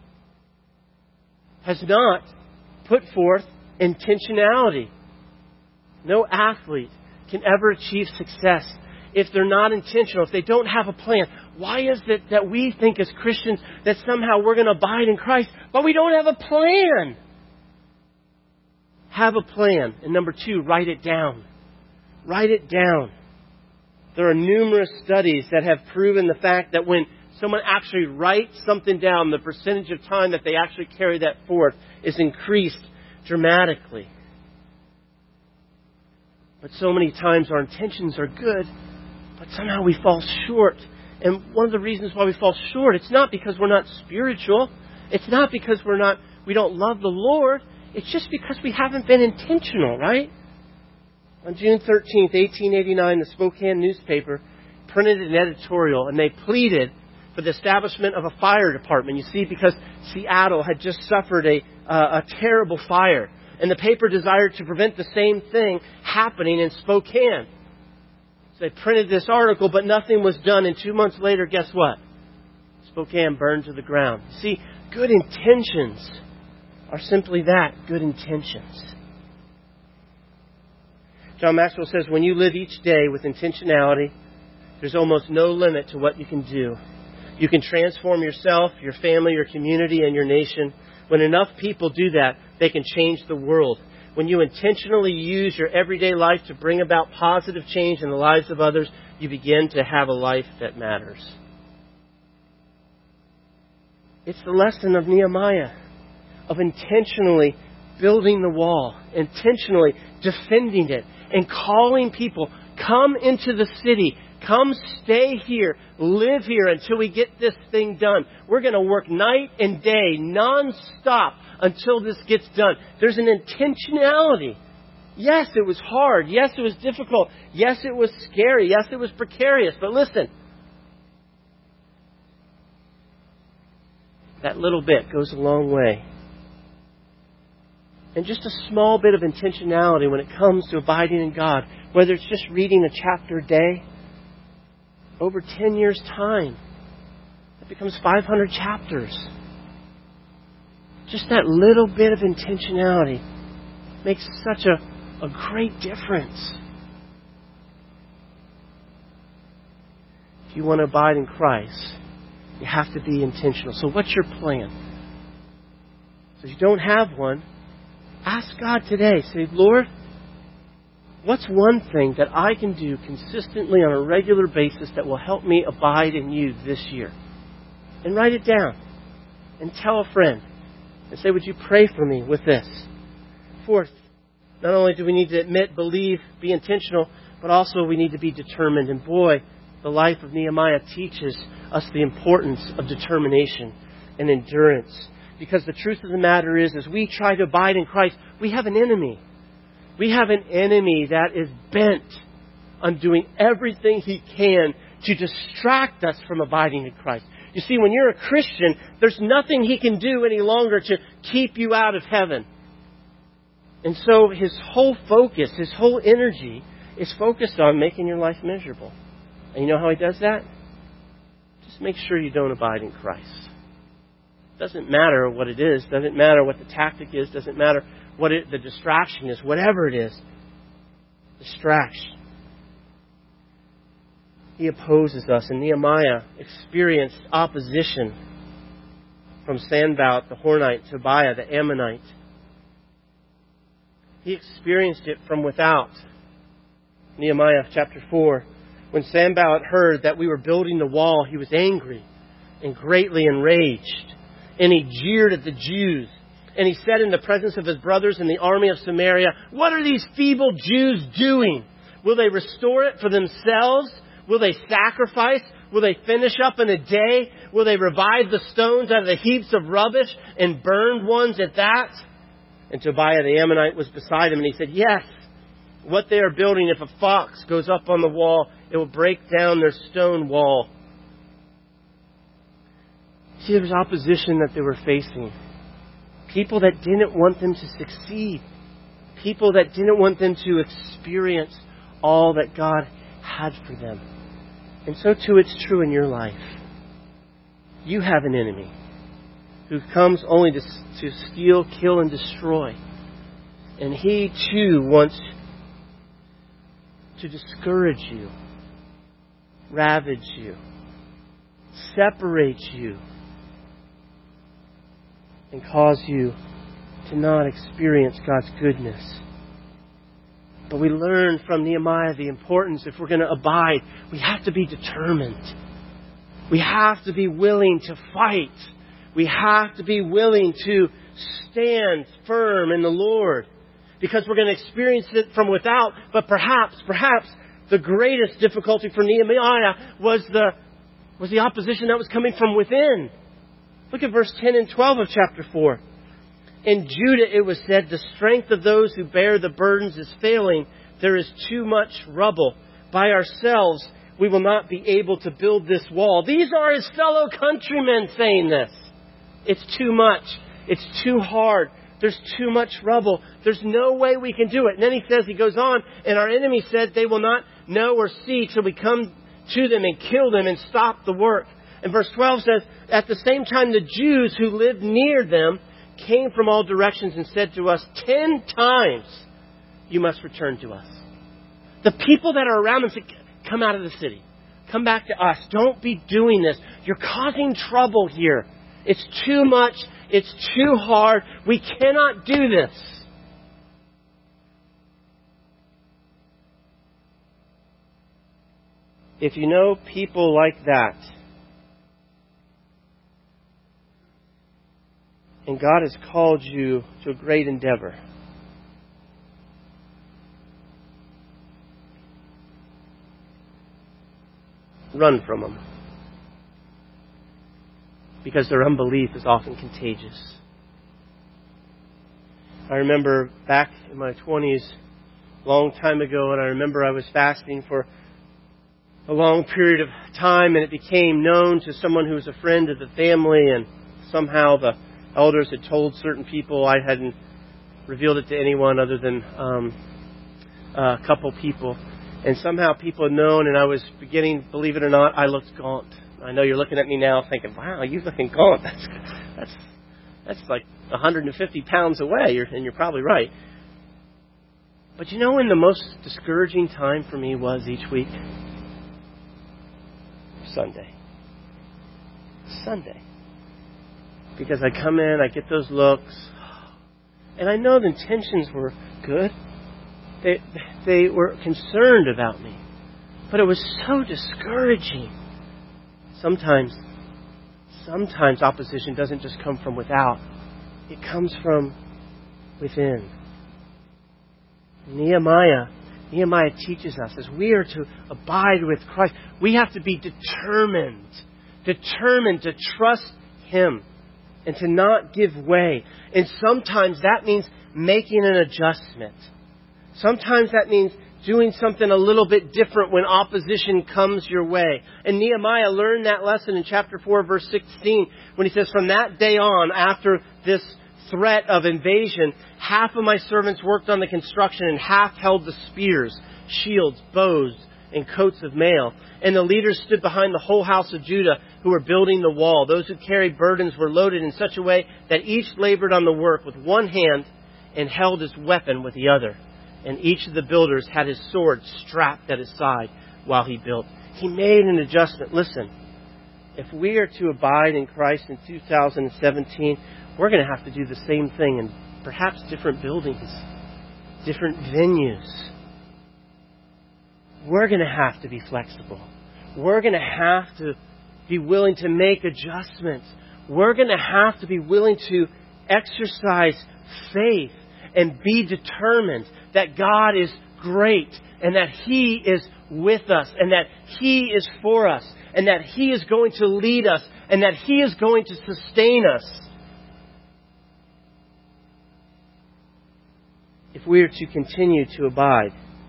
A: has not put forth intentionality. No athlete can ever achieve success if they're not intentional, if they don't have a plan. Why is it that we think as Christians that somehow we're going to abide in Christ, but we don't have a plan? Have a plan. And number 2, write it down. Write it down. There are numerous studies that have proven the fact that when someone actually writes something down, the percentage of time that they actually carry that forth is increased dramatically. But so many times our intentions are good, but somehow we fall short. And one of the reasons why we fall short, it's not because we're not spiritual. It's not because we don't love the Lord. It's just because we haven't been intentional, right? On June 13th, 1889, the Spokane newspaper printed an editorial, and they pleaded for the establishment of a fire department. You see, because Seattle had just suffered a terrible fire, and the paper desired to prevent the same thing happening in Spokane. So they printed this article, but nothing was done. And 2 months later, guess what? Spokane burned to the ground. See, good intentions are simply that, good intentions. John Maxwell says, when you live each day with intentionality, there's almost no limit to what you can do. You can transform yourself, your family, your community, and your nation. When enough people do that, they can change the world. When you intentionally use your everyday life to bring about positive change in the lives of others, you begin to have a life that matters. It's the lesson of Nehemiah, of intentionally building the wall, intentionally defending it, and calling people, come into the city, come stay here, live here until we get this thing done. We're going to work night and day, non-stop, until this gets done. There's an intentionality. Yes, it was hard. Yes, it was difficult. Yes, it was scary. Yes, it was precarious. But listen, that little bit goes a long way. And just a small bit of intentionality when it comes to abiding in God, whether it's just reading a chapter a day, over 10 years' time, it becomes 500 chapters. Just that little bit of intentionality makes such a great difference. If you want to abide in Christ, you have to be intentional. So what's your plan? So if you don't have one, ask God today. Say, Lord, what's one thing that I can do consistently on a regular basis that will help me abide in you this year? And write it down. And tell a friend. And say, would you pray for me with this? Fourth, not only do we need to admit, believe, be intentional, but also we need to be determined. And boy, the life of Nehemiah teaches us the importance of determination and endurance. Because the truth of the matter is, as we try to abide in Christ, we have an enemy. We have an enemy that is bent on doing everything he can to distract us from abiding in Christ. You see, when you're a Christian, there's nothing he can do any longer to keep you out of heaven. And so his whole focus, his whole energy is focused on making your life miserable. And you know how he does that? Just make sure you don't abide in Christ. Doesn't matter what it is. Doesn't matter what the tactic is. Doesn't matter what the distraction is. Whatever it is. Distraction. He opposes us. And Nehemiah experienced opposition from Sanballat the Horonite, Tobiah the Ammonite. He experienced it from without. Nehemiah chapter 4. When Sanballat heard that we were building the wall, he was angry and greatly enraged. And he jeered at the Jews. And he said in the presence of his brothers in the army of Samaria, what are these feeble Jews doing? Will they restore it for themselves? Will they sacrifice? Will they finish up in a day? Will they revive the stones out of the heaps of rubbish and burned ones at that? And Tobiah the Ammonite was beside him, and he said, yes, What they are building, if a fox goes up on the wall, it will break down their stone wall. See, there was opposition that they were facing. People that didn't want them to succeed. People that didn't want them to experience all that God had for them. And so too it's true in your life. You have an enemy who comes only to steal, kill, and destroy. And he too wants to discourage you, ravage you, separate you, and cause you to not experience God's goodness. But we learn from Nehemiah the importance, if we're going to abide, we have to be determined. We have to be willing to fight. We have to be willing to stand firm in the Lord. Because we're going to experience it from without. But perhaps the greatest difficulty for Nehemiah was the opposition that was coming from within. Look at verse 10 and 12 of chapter 4. In Judah it was said, the strength of those who bear the burdens is failing. There is too much rubble. By ourselves we will not be able to build this wall. These are his fellow countrymen saying this. It's too much. It's too hard. There's too much rubble. There's no way we can do it. And then he goes on, and our enemy said they will not know or see till we come to them and kill them and stop the work. And verse 12 says, at the same time the Jews who lived near them came from all directions and said to us, 10 times you must return to us. The people that are around them said, come out of the city. Come back to us. Don't be doing this. You're causing trouble here. It's too much. It's too hard. We cannot do this. If you know people like that, and God has called you to a great endeavor, run from them. Because their unbelief is often contagious. I remember back in my 20s, a long time ago, and I remember I was fasting for a long period of time, and it became known to someone who was a friend of the family, and somehow the elders had told certain people. I hadn't revealed it to anyone other than a couple people. And somehow people had known, and I was beginning, believe it or not, I looked gaunt. I know you're looking at me now thinking, wow, you're looking gaunt. That's like 150 pounds away, and you're probably right. But you know when the most discouraging time for me was each week? Sunday. Because I come in, I get those looks, and I know the intentions were good. They were concerned about me. But it was so discouraging. Sometimes opposition doesn't just come from without. It comes from within. Nehemiah teaches us, as we are to abide with Christ, we have to be determined to trust Him and to not give way. And sometimes that means making an adjustment. Sometimes that means doing something a little bit different when opposition comes your way. And Nehemiah learned that lesson in chapter 4, verse 16, when he says, from that day on, after this threat of invasion, half of my servants worked on the construction and half held the spears, shields, bows, and coats of mail. And the leaders stood behind the whole house of Judah who were building the wall. Those who carried burdens were loaded in such a way that each labored on the work with one hand and held his weapon with the other. And each of the builders had his sword strapped at his side while he built. He made an adjustment. Listen, if we are to abide in Christ in 2017, we're going to have to do the same thing in perhaps different buildings, different venues. We're going to have to be flexible. We're going to have to be willing to make adjustments. We're going to have to be willing to exercise faith and be determined that God is great and that He is with us and that He is for us and that He is going to lead us and that He is going to sustain us. If we are to continue to abide,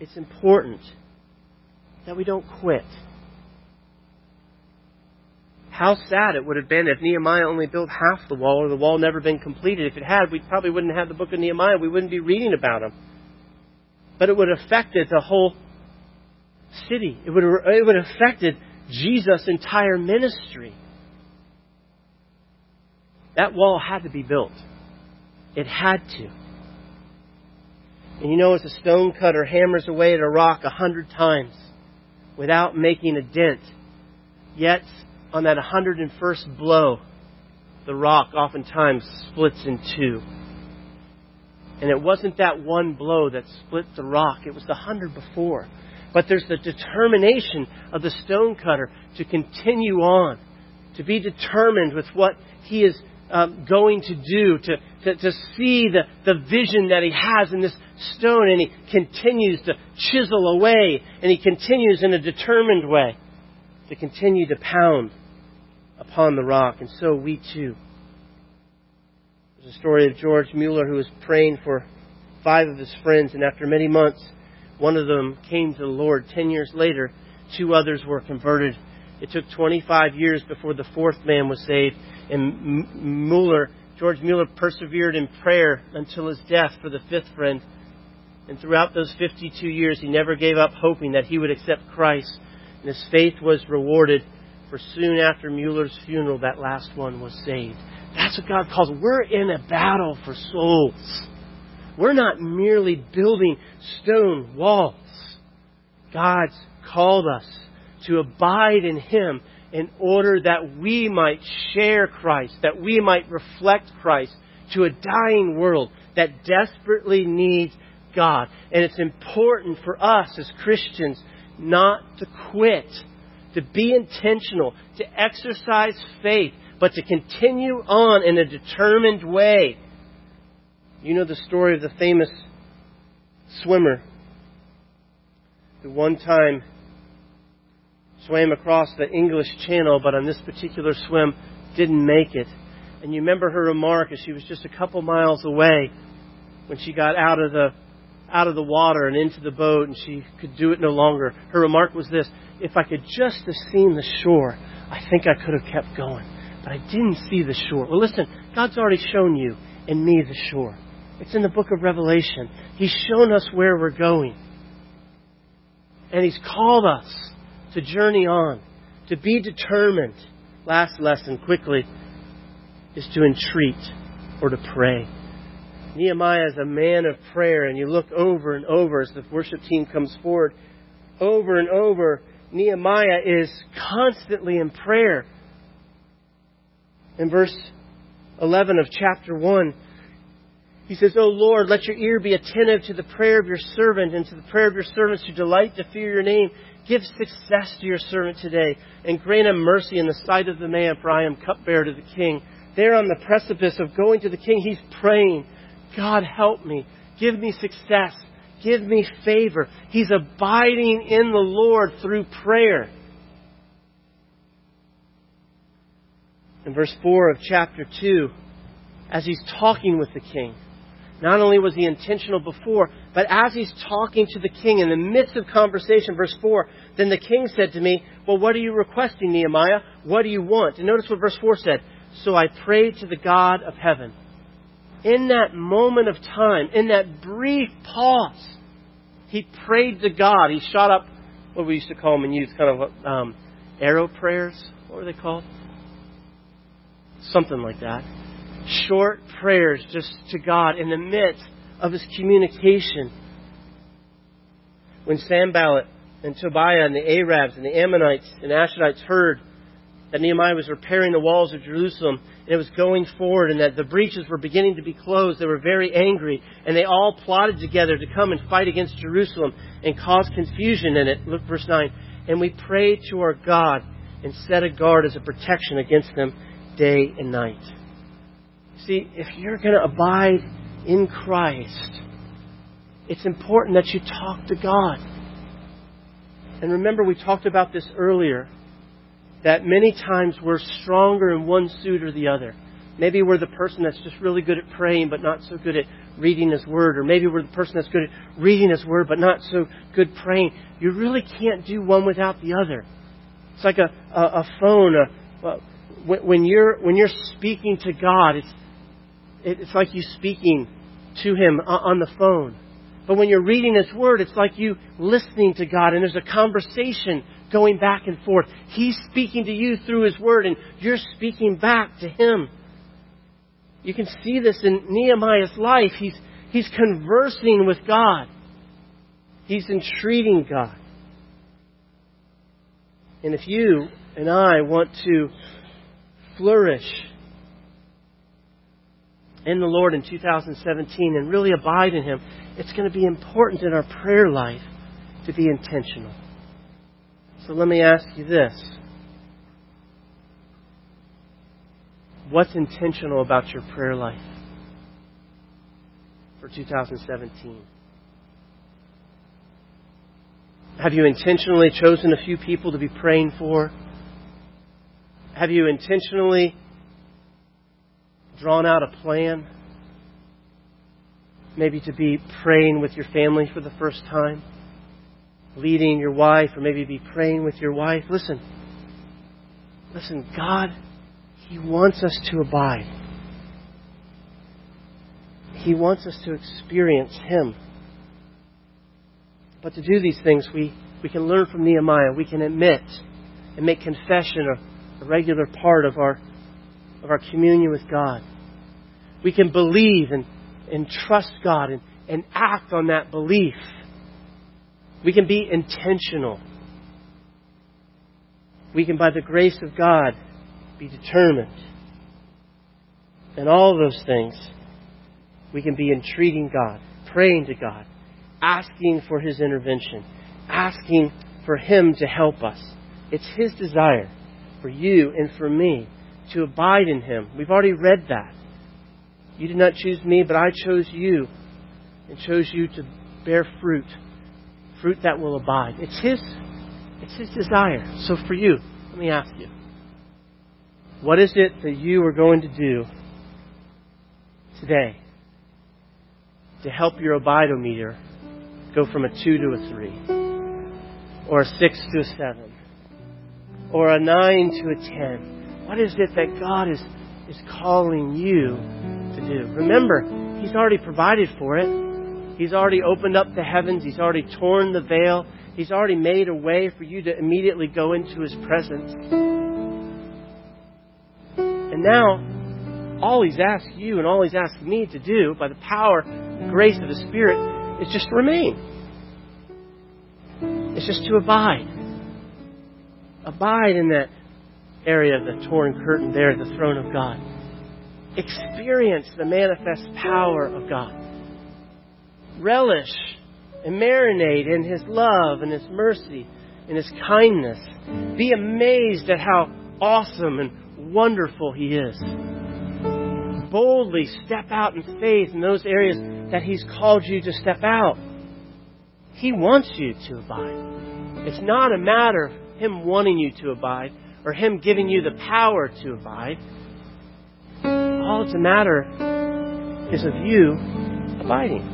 A: it's important that we don't quit. How sad it would have been if Nehemiah only built half the wall or the wall never been completed. If it had, we probably wouldn't have the book of Nehemiah. We wouldn't be reading about him. But it would have affected the whole city. It would have affected Jesus' entire ministry. That wall had to be built. It had to. And you know, as a stonecutter hammers away at a rock 100 times without making a dent, yet on that 101st blow, the rock oftentimes splits in two. And it wasn't that one blow that split the rock. It was the 100 before. But there's the determination of the stonecutter to continue on, to be determined with what he is going to do, to see the vision that he has in this stone, and he continues to chisel away, and he continues in a determined way to continue to pound upon the rock. And so we too. There's a story of George Mueller, who was praying for 5 of his friends, and after many months, one of them came to the Lord. 10 years later, 2 others were converted. It took 25 years before the 4th man was saved. And George Mueller persevered in prayer until his death for the 5th friend. And throughout those 52 years, he never gave up hoping that he would accept Christ. And his faith was rewarded, for soon after Mueller's funeral, that last one was saved. That's what God calls. We're in a battle for souls. We're not merely building stone walls. God's called us to abide in Him in order that we might share Christ, that we might reflect Christ to a dying world that desperately needs God. And it's important for us as Christians not to quit, to be intentional, to exercise faith, but to continue on in a determined way. You know the story of the famous swimmer who one time swam across the English Channel, but on this particular swim didn't make it. And you remember her remark as she was just a couple miles away when she got out of the water and into the boat and she could do it no longer. Her remark was this: if I could just have seen the shore, I think I could have kept going. But I didn't see the shore. Well, listen, God's already shown you and me the shore. It's in the book of Revelation. He's shown us where we're going. And He's called us to journey on, to be determined. Last lesson, quickly, is to entreat or to pray. Nehemiah is a man of prayer, and you look over and over as the worship team comes forward. Over and over, Nehemiah is constantly in prayer. In verse 11 of chapter 1, he says, O Lord, let your ear be attentive to the prayer of your servant and to the prayer of your servants who delight to fear your name. Give success to your servant today and grant him mercy in the sight of the man, for I am cupbearer to the king. There on the precipice of going to the king, he's praying, God, help me. Give me success. Give me favor. He's abiding in the Lord through prayer. In verse 4 of chapter 2, as he's talking with the king, not only was he intentional before, but as he's talking to the king in the midst of conversation, verse 4, then the king said to me, well, what are you requesting, Nehemiah? What do you want? And notice what verse 4 said. So I prayed to the God of heaven. In that moment of time, in that brief pause, he prayed to God. He shot up what we used to call them in youth, kind of arrow prayers. What were they called? Something like that. Short prayers just to God in the midst of his communication. When Sanballat and Tobiah and the Arabs and the Ammonites and Ashdodites heard that Nehemiah was repairing the walls of Jerusalem and it was going forward and that the breaches were beginning to be closed, they were very angry, and they all plotted together to come and fight against Jerusalem and cause confusion in it. Look, verse 9. And we prayed to our God and set a guard as a protection against them day and night. See, if you're going to abide in Christ, it's important that you talk to God. And remember, we talked about this earlier, that many times we're stronger in one suit or the other. Maybe we're the person that's just really good at praying but not so good at reading His Word. Or maybe we're the person that's good at reading His Word but not so good praying. You really can't do one without the other. It's like a phone. When you're speaking to God, it's like you speaking to Him on the phone. But when you're reading His Word, it's like you listening to God, and there's a conversation going back and forth. He's speaking to you through His Word, and you're speaking back to Him. You can see this in Nehemiah's life. He's conversing with God. He's entreating God. And if you and I want to flourish in the Lord in 2017 and really abide in Him, it's going to be important in our prayer life to be intentional. So let me ask you this. What's intentional about your prayer life for 2017? Have you intentionally chosen a few people to be praying for? Have you intentionally drawn out a plan? Maybe to be praying with your family for the first time? Leading your wife, or maybe be praying with your wife? Listen, God, He wants us to abide. He wants us to experience Him. But to do these things, we can learn from Nehemiah. We can admit and make confession a regular part of our communion with God. We can believe and trust God and act on that belief. We can be intentional. We can, by the grace of God, be determined. And all those things, we can be entreating God, praying to God, asking for His intervention, asking for Him to help us. It's His desire for you and for me to abide in Him. We've already read that. You did not choose me, but I chose you and chose you to bear fruit that will abide. It's His desire. So for you, let me ask you, what is it that you are going to do today to help your abidometer go from a 2 to a 3, or a 6 to a 7, or a 9 to a 10? What is it that God is calling you to do? Remember, He's already provided for it. He's already opened up the heavens. He's already torn the veil. He's already made a way for you to immediately go into His presence. And now, all He's asked you and all He's asked me to do, by the power and grace of the Spirit, is just to remain. It's just to abide. Abide in that area of the torn curtain there at the throne of God. Experience the manifest power of God. Relish and marinate in His love and His mercy and His kindness. Be amazed at how awesome and wonderful He is. Boldly step out in faith in those areas that He's called you to step out. He wants you to abide. It's not a matter of Him wanting you to abide or Him giving you the power to abide. All it's a matter is of you abiding.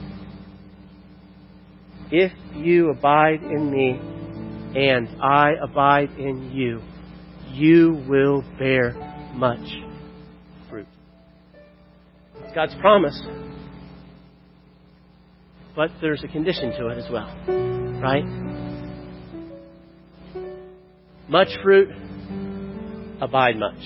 A: If you abide in me and I abide in you, you will bear much fruit. It's God's promise. But there's a condition to it as well. Right? Much fruit, abide much.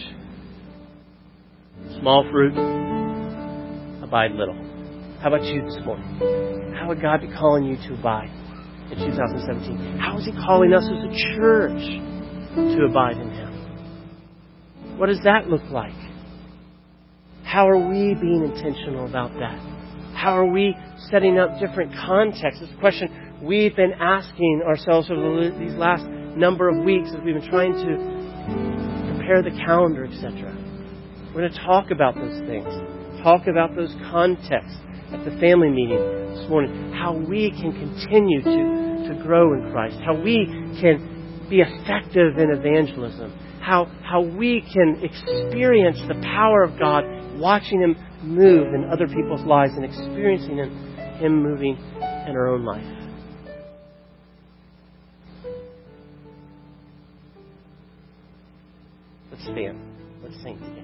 A: Small fruit, abide little. How about you this morning? How would God be calling you to abide in 2017? How is He calling us as a church to abide in Him? What does that look like? How are we being intentional about that? How are we setting up different contexts? It's a question we've been asking ourselves over these last number of weeks as we've been trying to prepare the calendar, etc. We're going to talk about those things. Talk about those contexts at the family meeting this morning. How we can continue to grow in Christ. How we can be effective in evangelism. How we can experience the power of God, watching Him move in other people's lives and experiencing Him moving in our own life. Let's stand. Let's sing together.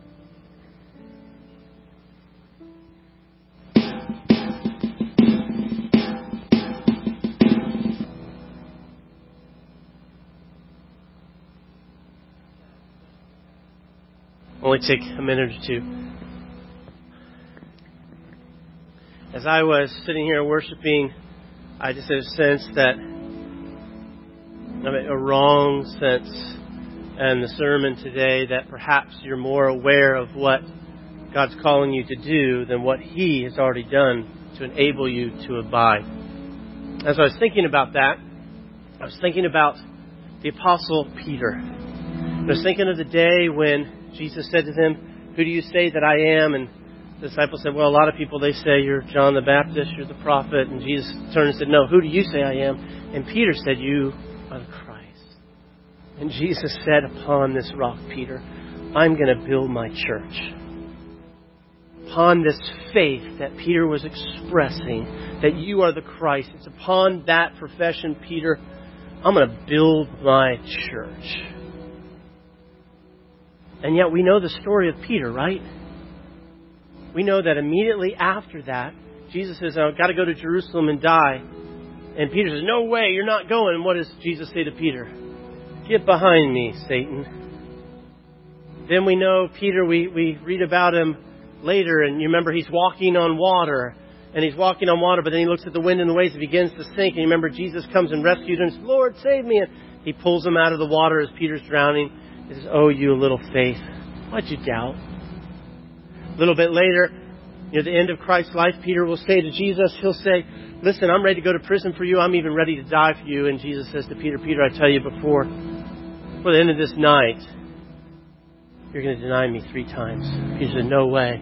A: Only take a minute or two. As I was sitting here worshiping, I just had a sense that, a wrong sense in the sermon today, that perhaps you're more aware of what God's calling you to do than what He has already done to enable you to abide. As I was thinking about that, I was thinking about the Apostle Peter. I was thinking of the day when Jesus said to them, "Who do you say that I am?" And the disciples said, "Well, a lot of people, they say you're John the Baptist, you're the prophet." And Jesus turned and said, "No, who do you say I am?" And Peter said, "You are the Christ." And Jesus said, "Upon this rock, Peter, I'm going to build my church." Upon this faith that Peter was expressing, that you are the Christ, it's upon that profession, Peter, I'm going to build my church. And yet we know the story of Peter, right? We know that immediately after that, Jesus says, "I've got to go to Jerusalem and die." And Peter says, "No way, you're not going." And what does Jesus say to Peter? "Get behind me, Satan." Then we know Peter, we read about him later, and you remember he's walking on water. And he's walking on water, but then he looks at the wind and the waves and begins to sink. And you remember Jesus comes and rescues him and says, "Lord, save me." And he pulls him out of the water as Peter's drowning. He says, "Oh, you little faith. Why'd you doubt?" A little bit later, near the end of Christ's life, Peter will say to Jesus, he'll say, "Listen, I'm ready to go to prison for you. I'm even ready to die for you." And Jesus says to Peter, "Peter, I tell you before the end of this night, you're going to deny me 3 times. Peter said, "No way."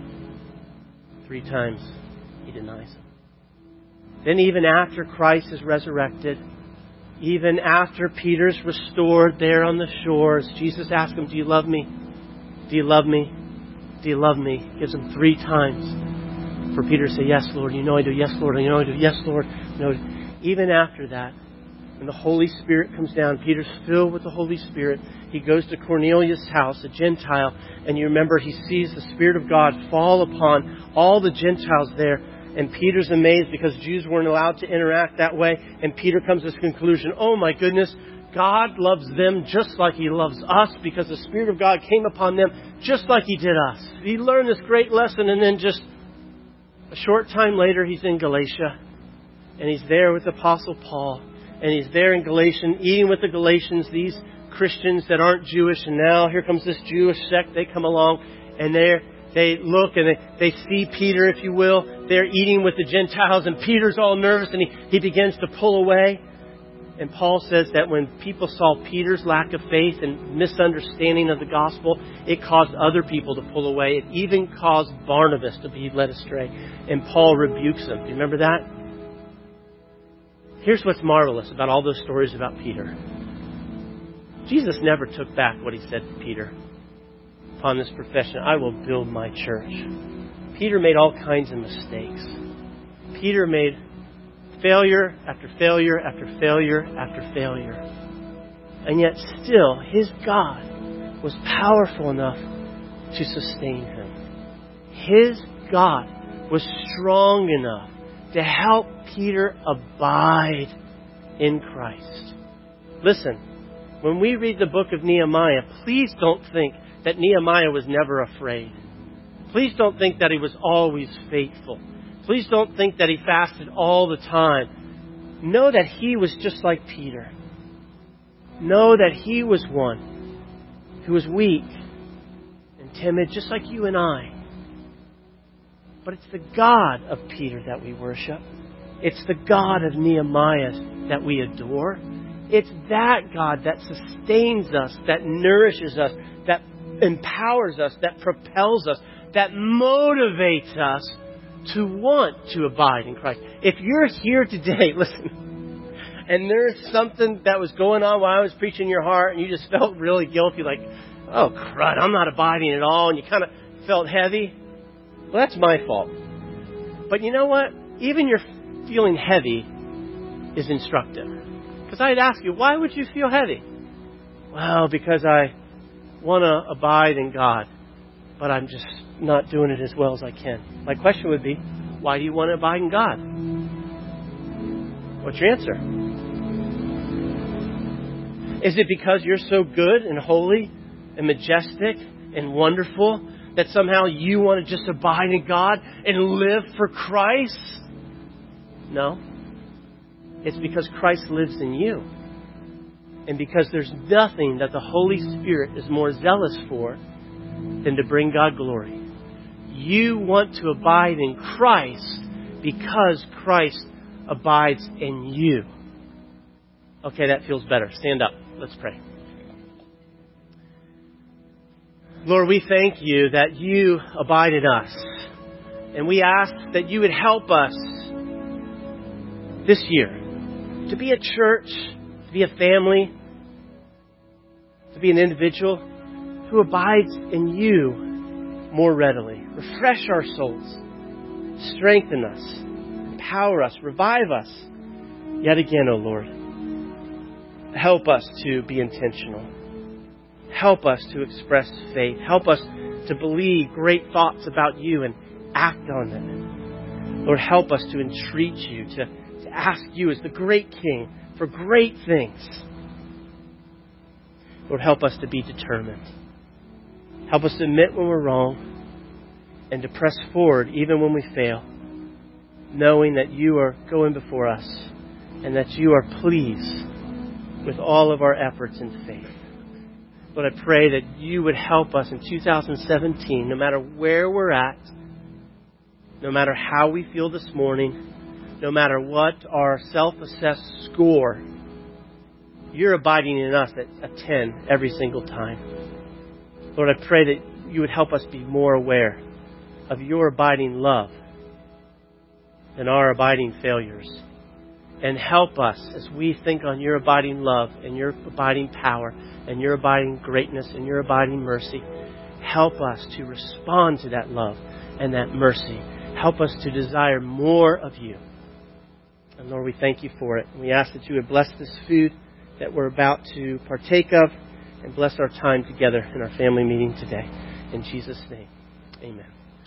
A: 3 times he denies him. Then even after Christ is resurrected, even after Peter's restored there on the shores, Jesus asks him, "Do you love me? Do you love me? Do you love me?" Gives him 3 times for Peter to say, "Yes, Lord. You know I do. Yes, Lord. You know I do. Yes, Lord." No. Even after that, when the Holy Spirit comes down, Peter's filled with the Holy Spirit. He goes to Cornelius' house, a Gentile, and you remember he sees the Spirit of God fall upon all the Gentiles there. And Peter's amazed because Jews weren't allowed to interact that way. And Peter comes to this conclusion, "Oh my goodness, God loves them just like He loves us, because the Spirit of God came upon them just like He did us." He learned this great lesson, and then just a short time later, he's in Galatia. And he's there with the Apostle Paul. And he's there in Galatia, eating with the Galatians, these Christians that aren't Jewish. And now here comes this Jewish sect. They come along, and they look and they see Peter, if you will. They're eating with the Gentiles, and Peter's all nervous, and he begins to pull away. And Paul says that when people saw Peter's lack of faith and misunderstanding of the gospel, it caused other people to pull away. It even caused Barnabas to be led astray. And Paul rebukes him. Do you remember that? Here's what's marvelous about all those stories about Peter. Jesus never took back what He said to Peter. Upon this profession, "I will build my church." Peter made all kinds of mistakes. Peter made failure after failure after failure after failure. And yet still, his God was powerful enough to sustain him. His God was strong enough to help Peter abide in Christ. Listen, when we read the book of Nehemiah, please don't think that Nehemiah was never afraid. Please don't think that he was always faithful. Please don't think that he fasted all the time. Know that he was just like Peter. Know that he was one who was weak and timid, just like you and I. But it's the God of Peter that we worship. It's the God of Nehemiah that we adore. It's that God that sustains us, that nourishes us, that empowers us, that propels us, that motivates us to want to abide in Christ. If you're here today, listen, and there's something that was going on while I was preaching your heart, and you just felt really guilty, like, oh, crud, I'm not abiding at all, and you kind of felt heavy, well, that's my fault. But you know what? Even your feeling heavy is instructive. Because I'd ask you, why would you feel heavy? Well, because I want to abide in God, but I'm just not doing it as well as I can. My question would be, why do you want to abide in God? What's your answer? Is it because you're so good and holy and majestic and wonderful that somehow you want to just abide in God and live for Christ? No. It's because Christ lives in you. And because there's nothing that the Holy Spirit is more zealous for than to bring God glory. You want to abide in Christ because Christ abides in you. Okay, that feels better. Stand up. Let's pray. Lord, we thank you that you abide in us. And we ask that you would help us this year to be a church, to be a family, to be an individual who abides in you more readily. Refresh our souls. Strengthen us. Empower us. Revive us. Yet again, O Lord. Help us to be intentional. Help us to express faith. Help us to believe great thoughts about you and act on them. Lord, help us to entreat you, to ask you as the great King for great things. Lord, help us to be determined. Help us to admit when we're wrong and to press forward even when we fail, knowing that you are going before us and that you are pleased with all of our efforts in faith. Lord, I pray that you would help us in 2017, no matter where we're at, no matter how we feel this morning, no matter what our self-assessed score, you're abiding in us at a 10 every single time. Lord, I pray that you would help us be more aware of your abiding love than our abiding failures. And help us as we think on your abiding love and your abiding power and your abiding greatness and your abiding mercy. Help us to respond to that love and that mercy. Help us to desire more of you. And Lord, we thank you for it. And we ask that you would bless this food that we're about to partake of and bless our time together in our family meeting today. In Jesus' name, amen.